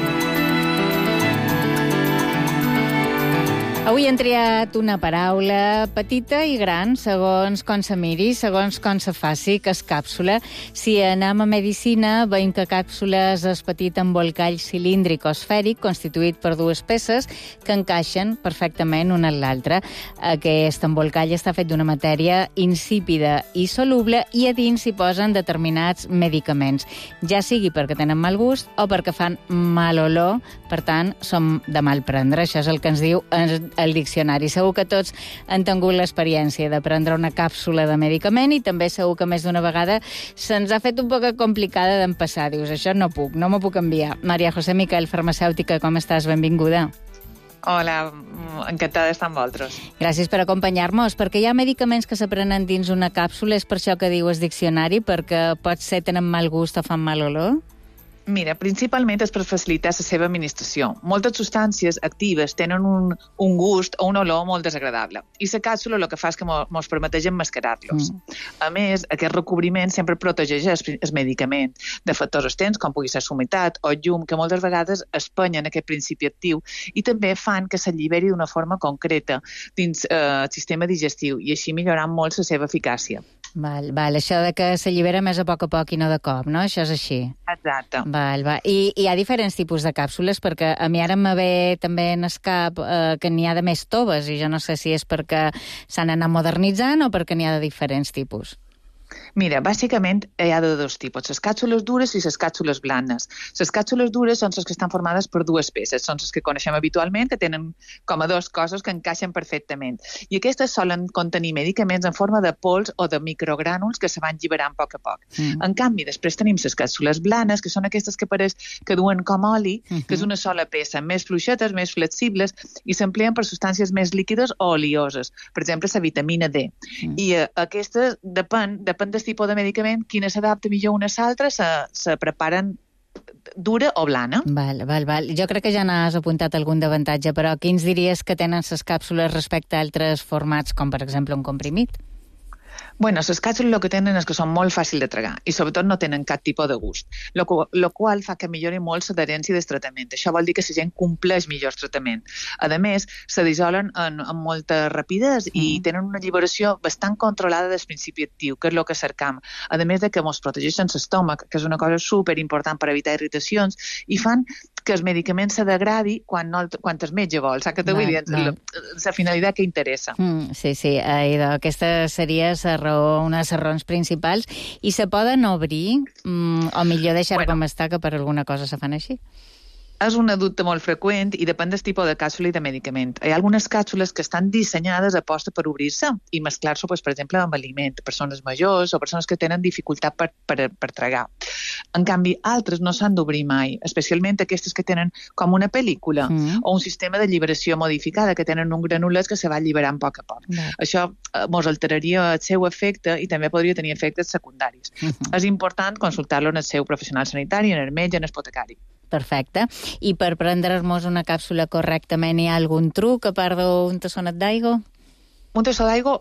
Avui hem triat una paraula petita i gran, segons com se miri, segons com se faci, que és càpsula. Si anem a medicina, veiem que càpsula és el petit embolcall cilíndric o esfèric constituït per dues peces que encaixen perfectament una en l'altra. Aquest embolcall està fet d'una matèria insípida i soluble i a dins s'hi posen determinats medicaments, ja sigui perquè tenen mal gust o perquè fan mal olor, per tant, són de mal prendre. Això és el que ens diu el diccionari. Segur que tots han tingut l'experiència de prendre una càpsula de medicament i també segur que més d'una vegada se'ns ha fet un poc complicada d'empassar. Dius, això no puc, no m'ho puc enviar. Maria José Miquel, farmacèutica, com estàs? Benvinguda. Hola, encantada d'estar amb vosaltres. Gràcies per acompanyar-nos. Perquè hi ha medicaments que s'aprenen dins una càpsula, és per això que diu el diccionari, perquè pot ser tenen mal gust o fan mal olor? Mira, principalment és per facilitar la seva administració. Moltes substàncies actives tenen un, un gust o una olor molt desagradable. I la càpsula el que fa és que ens permeteix emmascarar-los. Mm. A més, aquest recobriment sempre protegeix el, el medicament de factors externs, com pugui ser humitat o llum, que moltes vegades espanyen aquest principi actiu i també fan que s'alliberi d'una forma concreta dins eh, el sistema digestiu i així millorant molt la seva eficàcia. Val, val. Això de que s'allibera més a poc a poc i no de cop, no? Això és així. Exacte. Val, val. I hi ha diferents tipus de càpsules, perquè a mi ara me ve també en el cap eh, que n'hi ha de més toves, i jo no sé si és perquè s'han anat modernitzant o perquè n'hi ha de diferents tipus. Mira, bàsicament hi ha de dos tipus, les càpsules dures i les càpsules blandes. Les càpsules dures són les que estan formades per dues peces, són les que coneixem habitualment, que tenen com a dos coses que encaixen perfectament. I aquestes solen contenir medicaments en forma de pols o de microgrànuls que se van alliberant a poc a poc. Mm. En canvi, després tenim les càpsules blanes, que són aquestes que pareix que duen com oli, mm-hmm. que és una sola peça, més fluixetes, més flexibles, i s'empleen per substàncies més líquides o olioses, per exemple, la vitamina D. Mm. I eh, aquestes depèn, depèn del tipus de medicament, quina s'adapta millor una a l'altra, se, se preparen dura o blana. Val, val, val. Jo crec que ja n'has apuntat algun d'avantatge, però quins diries que tenen les càpsules respecte a altres formats, com per exemple un comprimit? Bueno, les càpsules el que tenen és que són molt fàcils de tragar i sobretot no tenen cap tipus de gust, el qual fa que millori molt l'adherència del tractament. Això vol dir que la gent compleix millor el tractament. A més, se dissolen en, en molta rapidesa mm. i tenen una alliberació bastant controlada del principi actiu, que és el que cercam. A més de que ens protegeixen l'estómac, que és una cosa superimportant per evitar irritacions, i fan que el medicament se degradi quan, no, quan el metge vol. Saps què t'ho vull dir? La, la finalitat que interessa. Mm, sí, sí. Eh, aquesta seria la raó, una de les raons principals. I se poden obrir mm, o millor deixar bueno. com està, que per alguna cosa se fan així? És un dubte molt freqüent i depèn del tipus de càpsula i de medicament. Hi ha algunes càpsules que estan dissenyades a posta per obrir-se i mesclar-se, doncs, per exemple, amb aliment, persones majors o persones que tenen dificultat per, per, per tragar. En canvi, altres no s'han d'obrir mai, especialment aquestes que tenen com una pel·lícula mm. o un sistema d'alliberació modificada, que tenen un granulat que se va alliberant a poc a poc. Mm. Això eh, mos alteraria el seu efecte i també podria tenir efectes secundaris. Mm-hmm. És important consultar-lo en el seu professional sanitari, en el metge, en l'apotecari. Perfecte. I per prendre'ns una càpsula correctament hi ha algun truc, a part d'un tassonet d'aigua? Un tassó d'aigua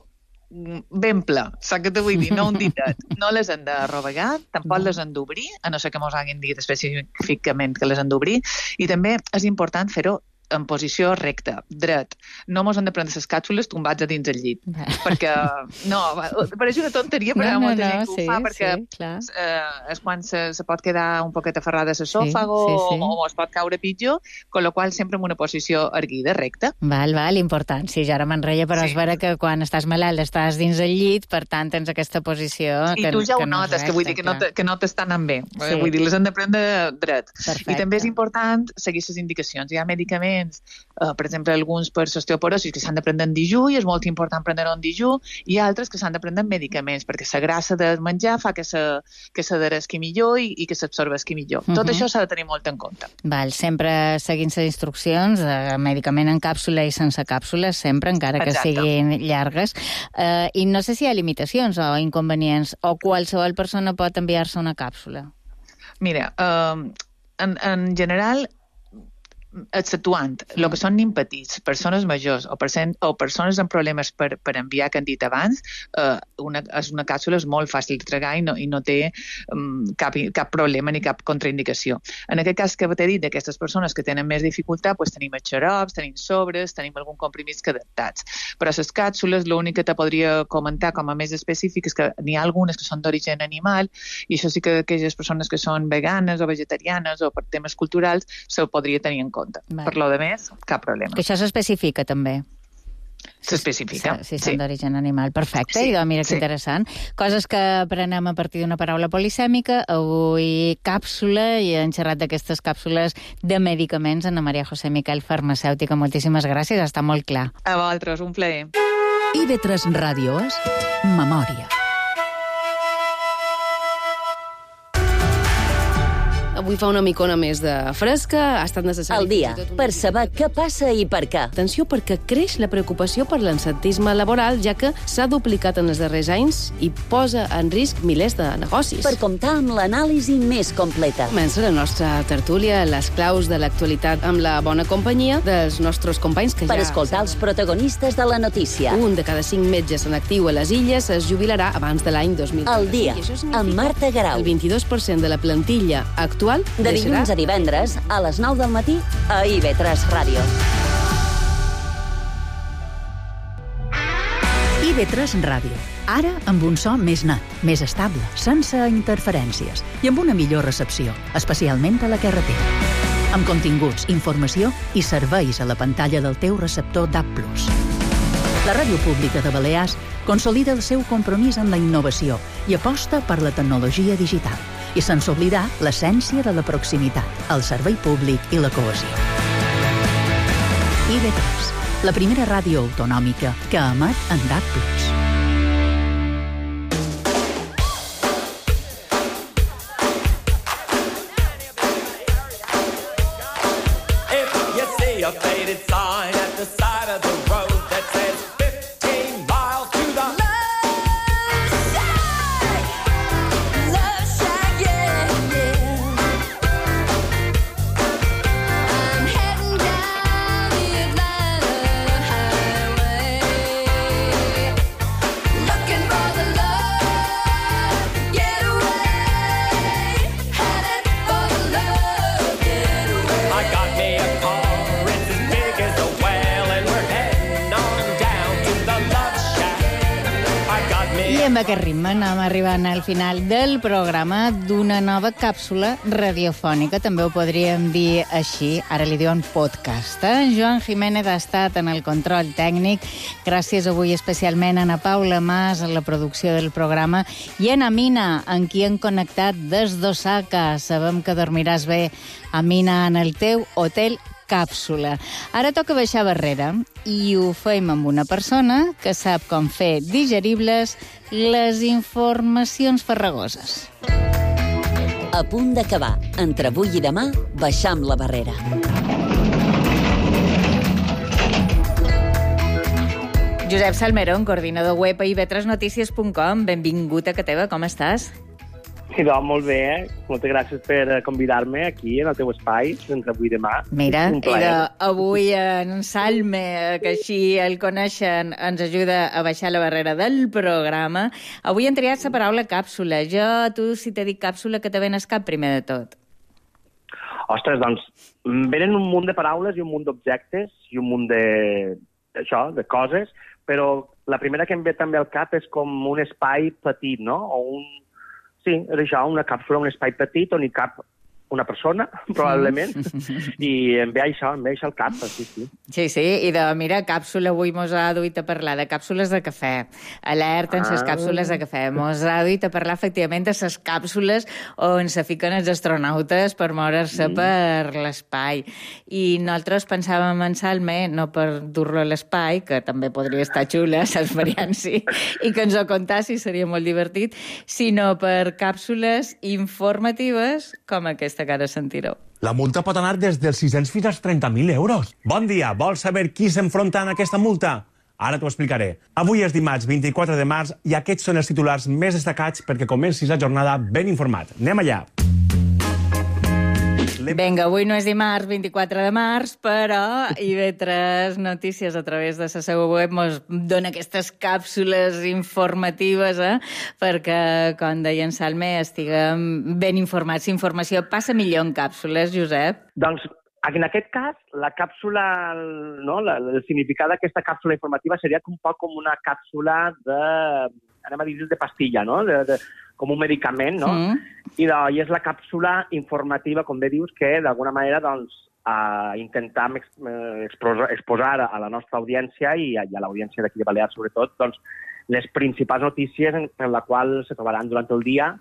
ben ple, saps què t'ho vull dir? No un ditet. No les han de rovegar, tampoc no. les han d'obrir, a no ser que mos hagin dit específicament que les han d'obrir, i també és important fer-ho en posició recta, dret. No mos han de prendre les càpsules tombats a dins el llit. Bé. Perquè, no, pareix una tonteria, però no, molta no, gent que sí, ho fa, perquè sí, eh, és quan se, se pot quedar un poquet aferrada a l'esòfago sí, sí, sí. o, o es pot caure pitjor, con la qual sempre en una posició erguida, recta. Val, val, important. Sí, jo ara me'n reia, però sí. És vera que quan estàs malalt estàs dins el llit, per tant tens aquesta posició I que, tu ja que ho no notes, recta, que vull dir que no, te, que no t'estan anant bé. Sí. Vull dir, les han de prendre dret. Perfecte. I també és important seguir les indicacions. Hi ha medicaments, eh, per exemple, alguns per l'osteoporosi que s'han de prendre en dijú i és molt important prendre-ho en dijú, i altres que s'han de prendre en medicaments, perquè la grassa del menjar fa que se, que s'adheresqui millor i, i que s'absorbesqui millor. Uh -huh. Tot això s'ha de tenir molt en compte. Val, sempre seguint les instruccions, de medicament en càpsula i sense càpsula, sempre, encara que Exacte. siguin llargues. Eh, I no sé si hi ha limitacions o inconvenients, o qualsevol persona pot enviar-se una càpsula. Mira, eh, en, en general, exceptuant el que són nin petits, persones majors o, percent, o persones amb problemes per, per enviar, que han dit abans, eh, una, és una càpsula és molt fàcil de tragar i no, i no té um, cap, cap problema ni cap contraindicació. En aquest cas que t'he dit, d'aquestes persones que tenen més dificultat, doncs tenim els xarops, tenim sobres, tenim algun comprimits que adaptats. Però les càpsules, l'únic que te podria comentar com a més específic és que n'hi ha algunes que són d'origen animal, i això sí que aquelles persones que són veganes o vegetarianes o per temes culturals se podria tenir en compte. Vale. Per lo de més, cap problema. Que això s'especifica, també. S'especifica, Si, si sí. són d'origen animal. Perfecte, Sí, i doncs, mira que sí. interessant. Coses que aprenem a partir d'una paraula polisèmica. Avui càpsula, i hem xerrat d'aquestes càpsules de medicaments. Ana Maria José Miquel, farmacèutica, moltíssimes gràcies, està molt clar. A vosaltres, un plaer. I ve tres Ràdio és Memòria. Avui fa una micona més de fresca, ha estat necessari... Al dia, per saber què passa i per què. Atenció, perquè creix la preocupació per l'absentisme laboral, ja que s'ha duplicat en els darrers anys i posa en risc milers de negocis. Per comptar amb l'anàlisi més completa. Comença la nostra tertúlia, les claus de l'actualitat, amb la bona companyia dels nostres companys que Per ja... escoltar els protagonistes de la notícia. Un de cada cinc metges en actiu a les Illes es jubilarà abans de l'any dos mil. Al dia, amb Marta Garau. El vint-i-dos per cent de la plantilla actual de dilluns a divendres, a les nou del matí, a I ve tres Ràdio. I ve tres Ràdio. Ara amb un so més net, més estable, sense interferències i amb una millor recepció, especialment a la carretera. Amb continguts, informació i serveis a la pantalla del teu receptor D A B plus. La Ràdio Pública de Balears consolida el seu compromís amb la innovació i aposta per la tecnologia digital, i sense oblidar l'essència de la proximitat, el servei públic i la cohesió. I ve tres, la primera ràdio autonòmica que emet en D A B plus. If you see a faded sign at the side of the road that says fifteen miles to the I amb aquest ritme anem arribant al final del programa d'una nova càpsula radiofònica. També ho podríem dir així. Ara li diuen podcast. En Joan Jiménez ha estat en el control tècnic. Gràcies avui especialment a Ana Paula Mas en la producció del programa i a Amina, en qui hem connectat des d'Osaka. Sabem que dormiràs bé, Amina, en el teu hotel càpsula. Ara toca baixar barrera i ho fem amb una persona que sap com fer digeribles les informacions farragoses. A punt d'acabar. Entre avui i demà, baixam la barrera. Josep Salmerón, coordinador web a i ve tres notícies punt com. Benvingut a casa teva, com estàs? Sí, doncs, molt bé. Eh? Moltes gràcies per convidar-me aquí, en el teu espai, entre avui i demà. Mira, un plaer. era avui en Salme, que així el coneixen, ens ajuda a baixar la barrera del programa. Avui hem triat la paraula càpsula. Jo, tu, si t'he dit càpsula, que te ven al cap primer de tot? Ostres, doncs, venen un munt de paraules i un munt d'objectes i un munt de, això, de coses, però la primera que em ve també al cap és com un espai petit, no? O un... Sí, és això, una càpsula, un espai petit on hi cap una persona, probablement, i em ve això, em ve això al cap, sí, sí. Sí, sí, i de, mira, càpsula, avui mos ha duit a parlar de càpsules de cafè. Alerta en les Ah. càpsules de cafè. Mos ha duit a parlar, efectivament, de les càpsules on se fiquen els astronautes per moure's-se Mm. per l'espai. I nosaltres pensàvem en Salme, no per dur-lo a l'espai, que també podria estar xula, l'experiència, i que ens ho contessi, seria molt divertit, sinó per càpsules informatives com aquesta que ara sentireu. La multa pot anar des dels sis-cents fins als trenta mil euros. Bon dia, vols saber qui s'enfronta en aquesta multa? Ara t'ho explicaré. Avui és dimarts vint-i-quatre de març i aquests són els titulars més destacats perquè comencis la jornada ben informat. Anem allà. Vinga, avui no és dimarts, vint-i-quatre de març, però I V tres Notícies a través de la seva web mos dona aquestes càpsules informatives, eh? Perquè, com deia en Salme, estiguem ben informats. Informació passa millor en càpsules, Josep? Doncs, en aquest cas, la càpsula, no, la, el significat d'aquesta càpsula informativa seria un poc com una càpsula de, anem a dir, de pastilla, no? De, de, com un medicament, no? Mm. I, de, I és la càpsula informativa, com bé dius, que d'alguna manera doncs, uh, intentem ex, eh, exposar, exposar a la nostra audiència i a, i a l'audiència d'aquí de Balears, sobretot, doncs, les principals notícies en, en la qual se trobaran durant el dia,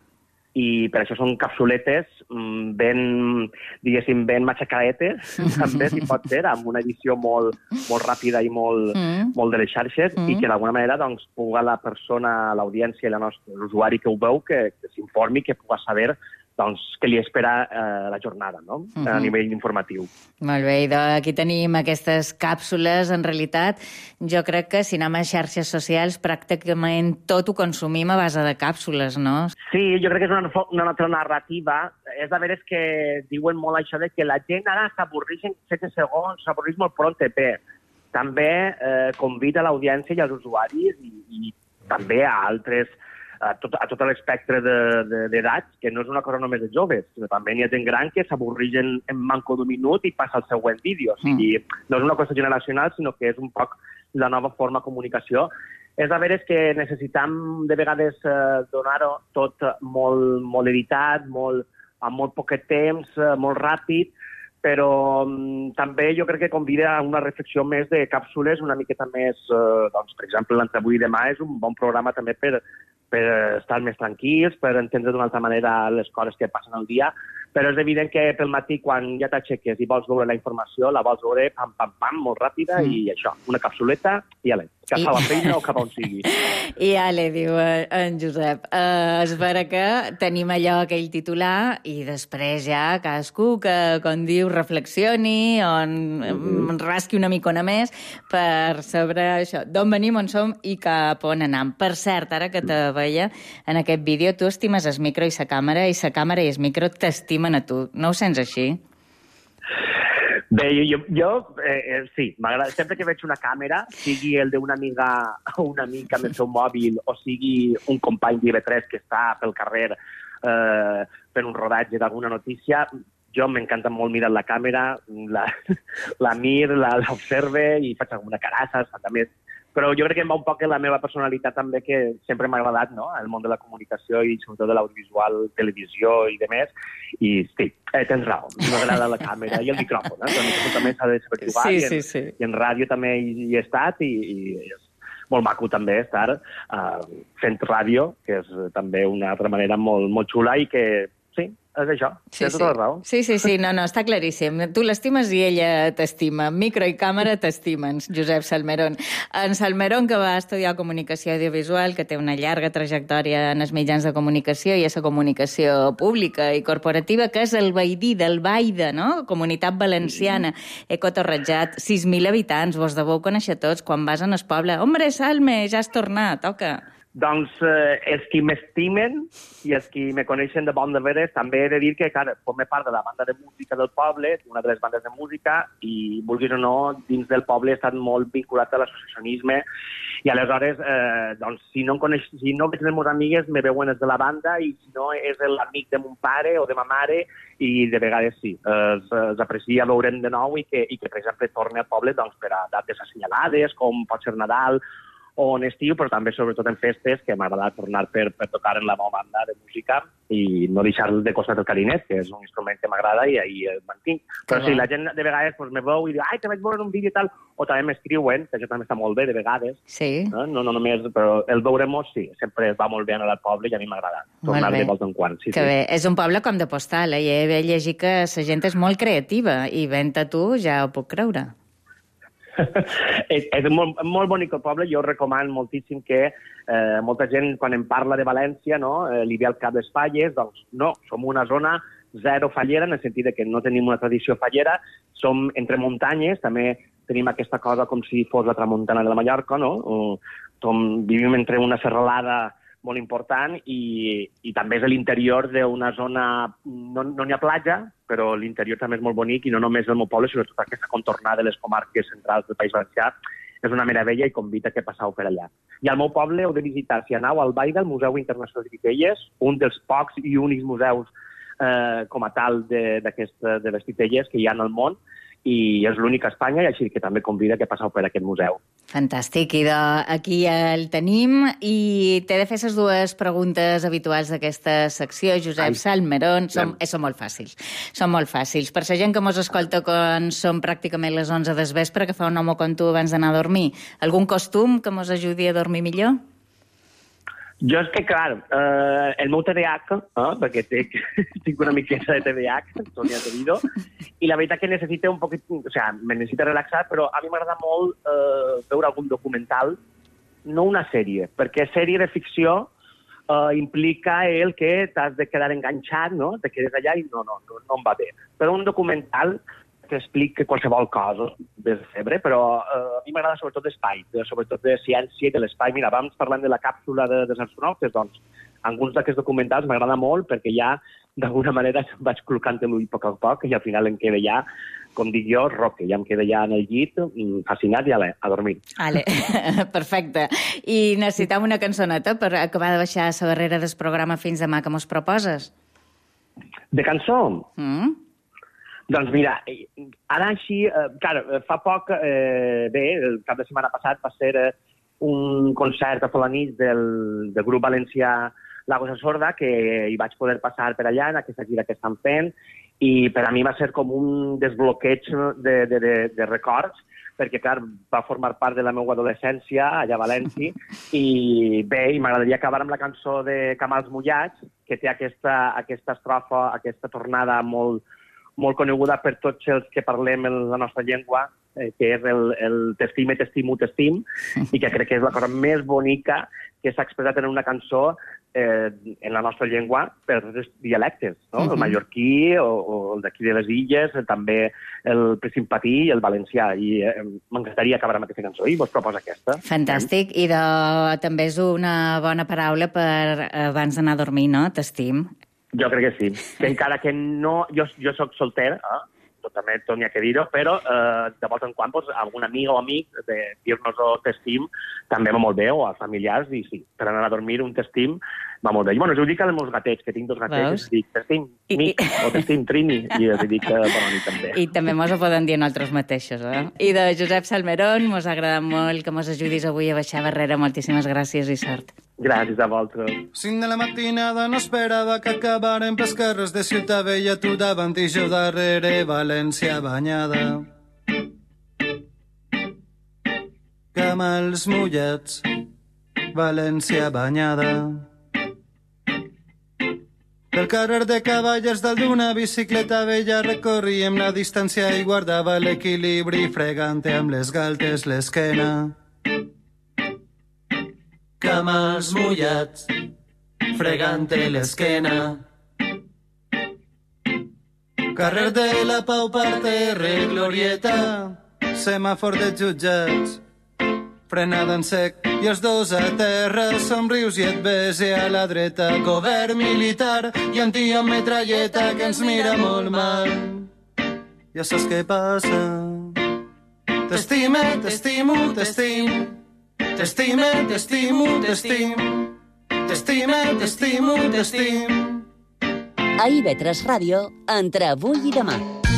i per això són capsuletes ben, diguéssim, ben matxacadetes, també, si pot ser, amb una edició molt, molt ràpida i molt, mm. molt de les xarxes, mm. i que d'alguna manera doncs, puga la persona, l'audiència i l'usuari que ho veu, que, que s'informi, que puga saber doncs, què li espera eh, la jornada, no? Mm-hmm. A nivell informatiu. Molt bé, i aquí tenim aquestes càpsules. En realitat, jo crec que si anem a xarxes socials, pràcticament tot ho consumim a base de càpsules, no? Sí, jo crec que és una, una altra narrativa. És de veres que diuen molt això de que la gent ara s'avorreix en set segons, s'avorreix molt pront, però també eh, convida l'audiència i els usuaris i, i també a altres a tot, a tot l'espectre d'edats, que no és una cosa només de joves, sinó també n'hi ha gent gran que s'avorreix en, en manco d'un minut i passa al següent vídeo. O sigui, mm. no és una cosa generacional, sinó que és un poc la nova forma de comunicació. És de veres que necessitem de vegades eh, donar-ho tot molt, molt editat, molt, amb molt poquet temps, eh, molt ràpid, però um, també jo crec que convida a una reflexió més de càpsules una miqueta més, eh, doncs, per exemple, l'Entre avui i demà és un bon programa també per, per estar més tranquils, per entendre d'una altra manera les coses que passen al dia, però és evident que pel matí, quan ja t'aixeques i vols veure la informació, la vols veure pam, pam, pam, molt ràpida, mm. i això, una capsuleta, i ale, cap I... a la feina o cap a on sigui. I ale, diu en Josep, uh, és vera que tenim allò, aquell titular, i després ja cadascú que, com diu, reflexioni, on mm-hmm. rasqui una micona més, per saber això, d'on venim, on som i cap on anem. Per cert, ara que te veia en aquest vídeo, tu estimes el micro i la càmera, i la càmera i el micro t'estimen a tu. No ho sents així? Bé, jo, jo eh, sí, m'agrada. Sempre que veig una càmera, sigui el d'una amiga o una amic amb el seu mòbil, o sigui un company d'I V tres que està pel carrer eh, fent un rodatge d'alguna notícia, jo m'encanta molt mirar la càmera, la, la mir, la, l'observe i faig alguna carassa, també. Però jo crec que em va un poc en la meva personalitat també, que sempre m'ha agradat, no?, el món de la comunicació i sobretot de l'audiovisual, televisió i demés. I sí, eh, tens raó, m'agrada la càmera i el micròfon, eh? El micròfon també s'ha de saber jugar, sí, i, en, sí, sí. i en ràdio també hi, hi he estat, i, i és molt maco també estar uh, fent ràdio, que és també una altra manera molt, molt xula i que, sí, és això, sí, tens sí. tota la raó. Sí, sí, sí, no, no, està claríssim. Tu l'estimes i ella t'estima. Micro i càmera t'estimen, Josep Salmerón. En Salmerón, que va estudiar comunicació audiovisual, que té una llarga trajectòria en els mitjans de comunicació i a la comunicació pública i corporativa, que és el veïdí del Baida, no?, Comunitat Valenciana. He cotorrejat sis mil habitants, vos deveu conèixer tots quan vas en el poble. Hombre, Salme, ja has tornat, toca. Doncs eh, els qui m'estimen i els qui me coneixen de bon de veres, també he de dir que, clar, forme part de la banda de música del poble, una de les bandes de música, i, vulguis o no, dins del poble he estat molt vinculat a l'associacionisme I aleshores, eh, doncs, si no, em coneix, si no veig les meves amigues, me veuen els de la banda, i si no és l'amic de mon pare o de ma mare, i de vegades sí, els, els aprecia veurem de nou i que, i que, per exemple, torni al poble doncs, per a dates assenyalades, com pot ser Nadal o en estiu, però també, sobretot, en festes, que m'agrada tornar per, per tocar en la meva banda de música i no deixar de costat el clarinet, que és un instrument que m'agrada i ahí el mantinc. Però sí, la gent de vegades pues, me veu i diu, ai, te vaig veure en un vídeo i tal, o també m'escriuen, que això també està molt bé de vegades. Sí. No, no, no només, però el veure-mos, sí, sempre va molt bé anar al poble i a mi m'agrada tornar de volta en quan. Sí, que sí. bé, és un poble com de postal, eh? I he llegit que la gent és molt creativa i vent a tu ja ho puc creure. és és molt, molt bonic el poble, jo recomano moltíssim que eh, molta gent, quan em parla de València, no, eh, li ve al cap les falles, doncs no, som una zona zero fallera, en el sentit que no tenim una tradició fallera, som entre muntanyes, també tenim aquesta cosa com si fos la tramuntana de la Mallorca, no? Som, vivim entre una serralada molt important i, i també és l'interior d'una zona, no n'hi no ha platja, però l'interior també és molt bonic i no només el meu poble, sinó tota aquesta contornada de les comarques centrals del País Valencià és una meravella i convida que passeu per allà. I al meu poble heu de visitar, si aneu al Baida, el Museu Internacional de Titelles, un dels pocs i únics museus eh, com a tal de, de les titelles que hi ha en el món, i és l'únic a Espanya, i així que també convida que passeu per aquest museu. Fantàstic, i de, aquí el tenim, i t'he de fer les dues preguntes habituals d'aquesta secció, Josep Salmerón. Som, eh, són molt fàcils, són molt fàcils. Per la gent que mos escolta quan són pràcticament les onze del vespre, que fa un home com tu abans d'anar a dormir, algun costum que mos ajudi a dormir millor? Jo és que, clar, eh, el meu T D A H, eh, perquè tinc, tinc una miqueta de T D A H, Sonia Tevido, i la veritat que necessita un poquet, o sigui, me necessita relaxar, però a mi m'agrada molt eh, veure algun documental, no una sèrie, perquè sèrie de ficció eh, implica el que t'has de quedar enganxat, no? Te quedes allà i no, no, no, no em va bé. Però un documental que explica qualsevol cosa de febre, però eh, a mi m'agrada sobretot d'espai, sobretot de ciència i de l'espai. Mira, abans parlant de la càpsula de, dels astronautes, doncs, alguns d'aquests documentals m'agrada molt perquè ja, d'alguna manera, vaig col·locant l'ull a poc a poc i al final em queda ja, com dic jo, roque, ja em queda ja en el llit, fascinat i a, a dormir. Ale, perfecte. I necessitam una cançoneta per acabar de baixar la barrera del programa Fins demà, que mos proposes? De cançó? Mm? Doncs mira, ara així, eh, clar, fa poc, eh, bé, el cap de setmana passat va ser eh, un concert a Folanís del, del grup valencià Lagos a Sorda, que hi vaig poder passar per allà en aquesta gira que estan fent, i per a mi va ser com un desbloqueig de, de, de, de records, perquè, clar, va formar part de la meva adolescència allà a València, i bé, i m'agradaria acabar amb la cançó de Camals Mullats, que té aquesta, aquesta estrofa, aquesta tornada molt, molt coneguda per tots els que parlem en la nostra llengua, eh, que és el, el t'estime, t'estimo, t'estim, i que crec que és la cosa més bonica que s'ha expressat en una cançó eh, en la nostra llengua per els dialectes, no? Uh -huh. El mallorquí o, o el d'aquí de les Illes, també el presimpatí i el valencià. I eh, m'encantaria acabar amb aquesta cançó i vos proposa aquesta. Fantàstic. I de, també és una bona paraula per abans d'anar a dormir, no? T'estim. Jo crec que sí. Que encara que no... Jo, jo soc solter, eh? També tot n'hi ha que dir-ho, però eh, de volta en quan pues, algun amic o amic de dir-nos-ho t'estim també va molt bé, o als familiars, i sí, per anar a dormir un t'estim va molt bé. I bueno, jo ho dic als meus gatets, que tinc dos gatets, i dic t'estim, Mic, o t'estim, Trini, i els dic eh, bona nit també. I també mos ho poden dir nosaltres mateixos, eh? I de Josep Salmerón, mos ha agradat molt que mos ajudis avui a baixar barrera. Moltíssimes gràcies i sort. Gràcies a vosaltres. Cinc de la matinada no esperava que acabaren pels carrers de Ciutat Vella, tu davant i jo darrere, València banyada. Camals mullats, València banyada. Pel carrer de Cavallers dalt d'una bicicleta vella recorríem la distància i guardava l'equilibri fregant amb les galtes l'esquena. Camals mullats, fregant-te l'esquena. Carrer de la Pau, parterre, glorieta, semàfor de jutjats, frenada en sec i els dos a terra, somrius i et bese a la dreta, govern militar i un tio amb metralleta que ens mira molt mal. Ja saps què passa? T'estime, t'estimo, t'estim, T'estime, t'estimo, t'estim. T'estime, t'estimo, t'estim. A I V tres Ràdio, entre avui i demà.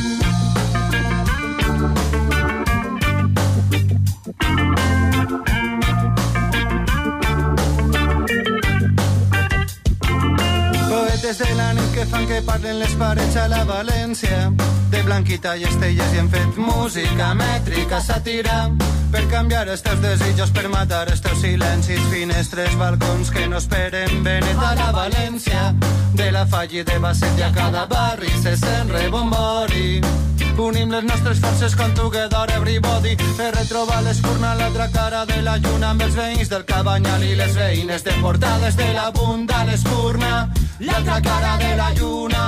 Poetes de la nit que fan que parlen les parets a la València. De Blanquita i Estelles i hem fet música mètrica, sàtira, per canviar els teus desitjos, per matar els teus silencis, finestres, balcons que no esperen Benet a la València. De la Falla i de Basset i a cada barri se sent rebombori. Unim les nostres forces con Together Everybody per retrobar l'espurna a l'altra cara de la lluna amb els veïns del Cabanyal i les veïnes de Portades de la Bunda, l'espurna, l'altra cara de la lluna.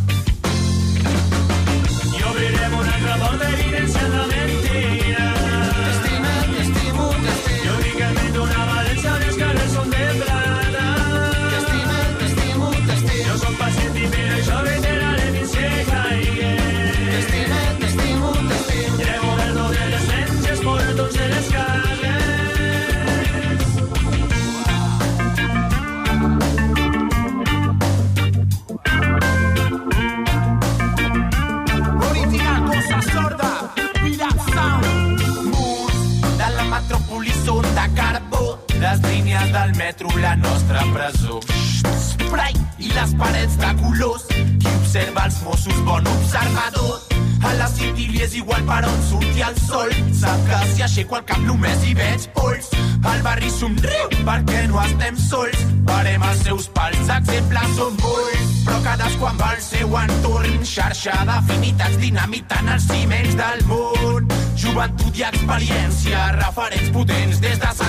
I obrirem una altra porta evidenciant la mentira. T'estime, t'estimo, t'estim. Jo dic que invento una València on els carrers són de plata. T'estime, t'estimo, t'estim. Jo som pacient i per això reiteraré fins que caigui. T'estime, t'estimo, t'estim. Llevo verdo de les menges, portons de les cases. Les línies del metro, la nostra presó. Spray i les parets de colors. Qui observa els Mossos, bon observador. A la City li és igual per on surti el sol. Sap que si aixeco el cap només hi veig pols. El barri somriu perquè no estem sols. Parem els seus pals, exemples són molts. Però cadascú amb el seu entorn. Xarxa d'afinitats dinamitant els ciments del món. Joventut i experiència, referents potents des de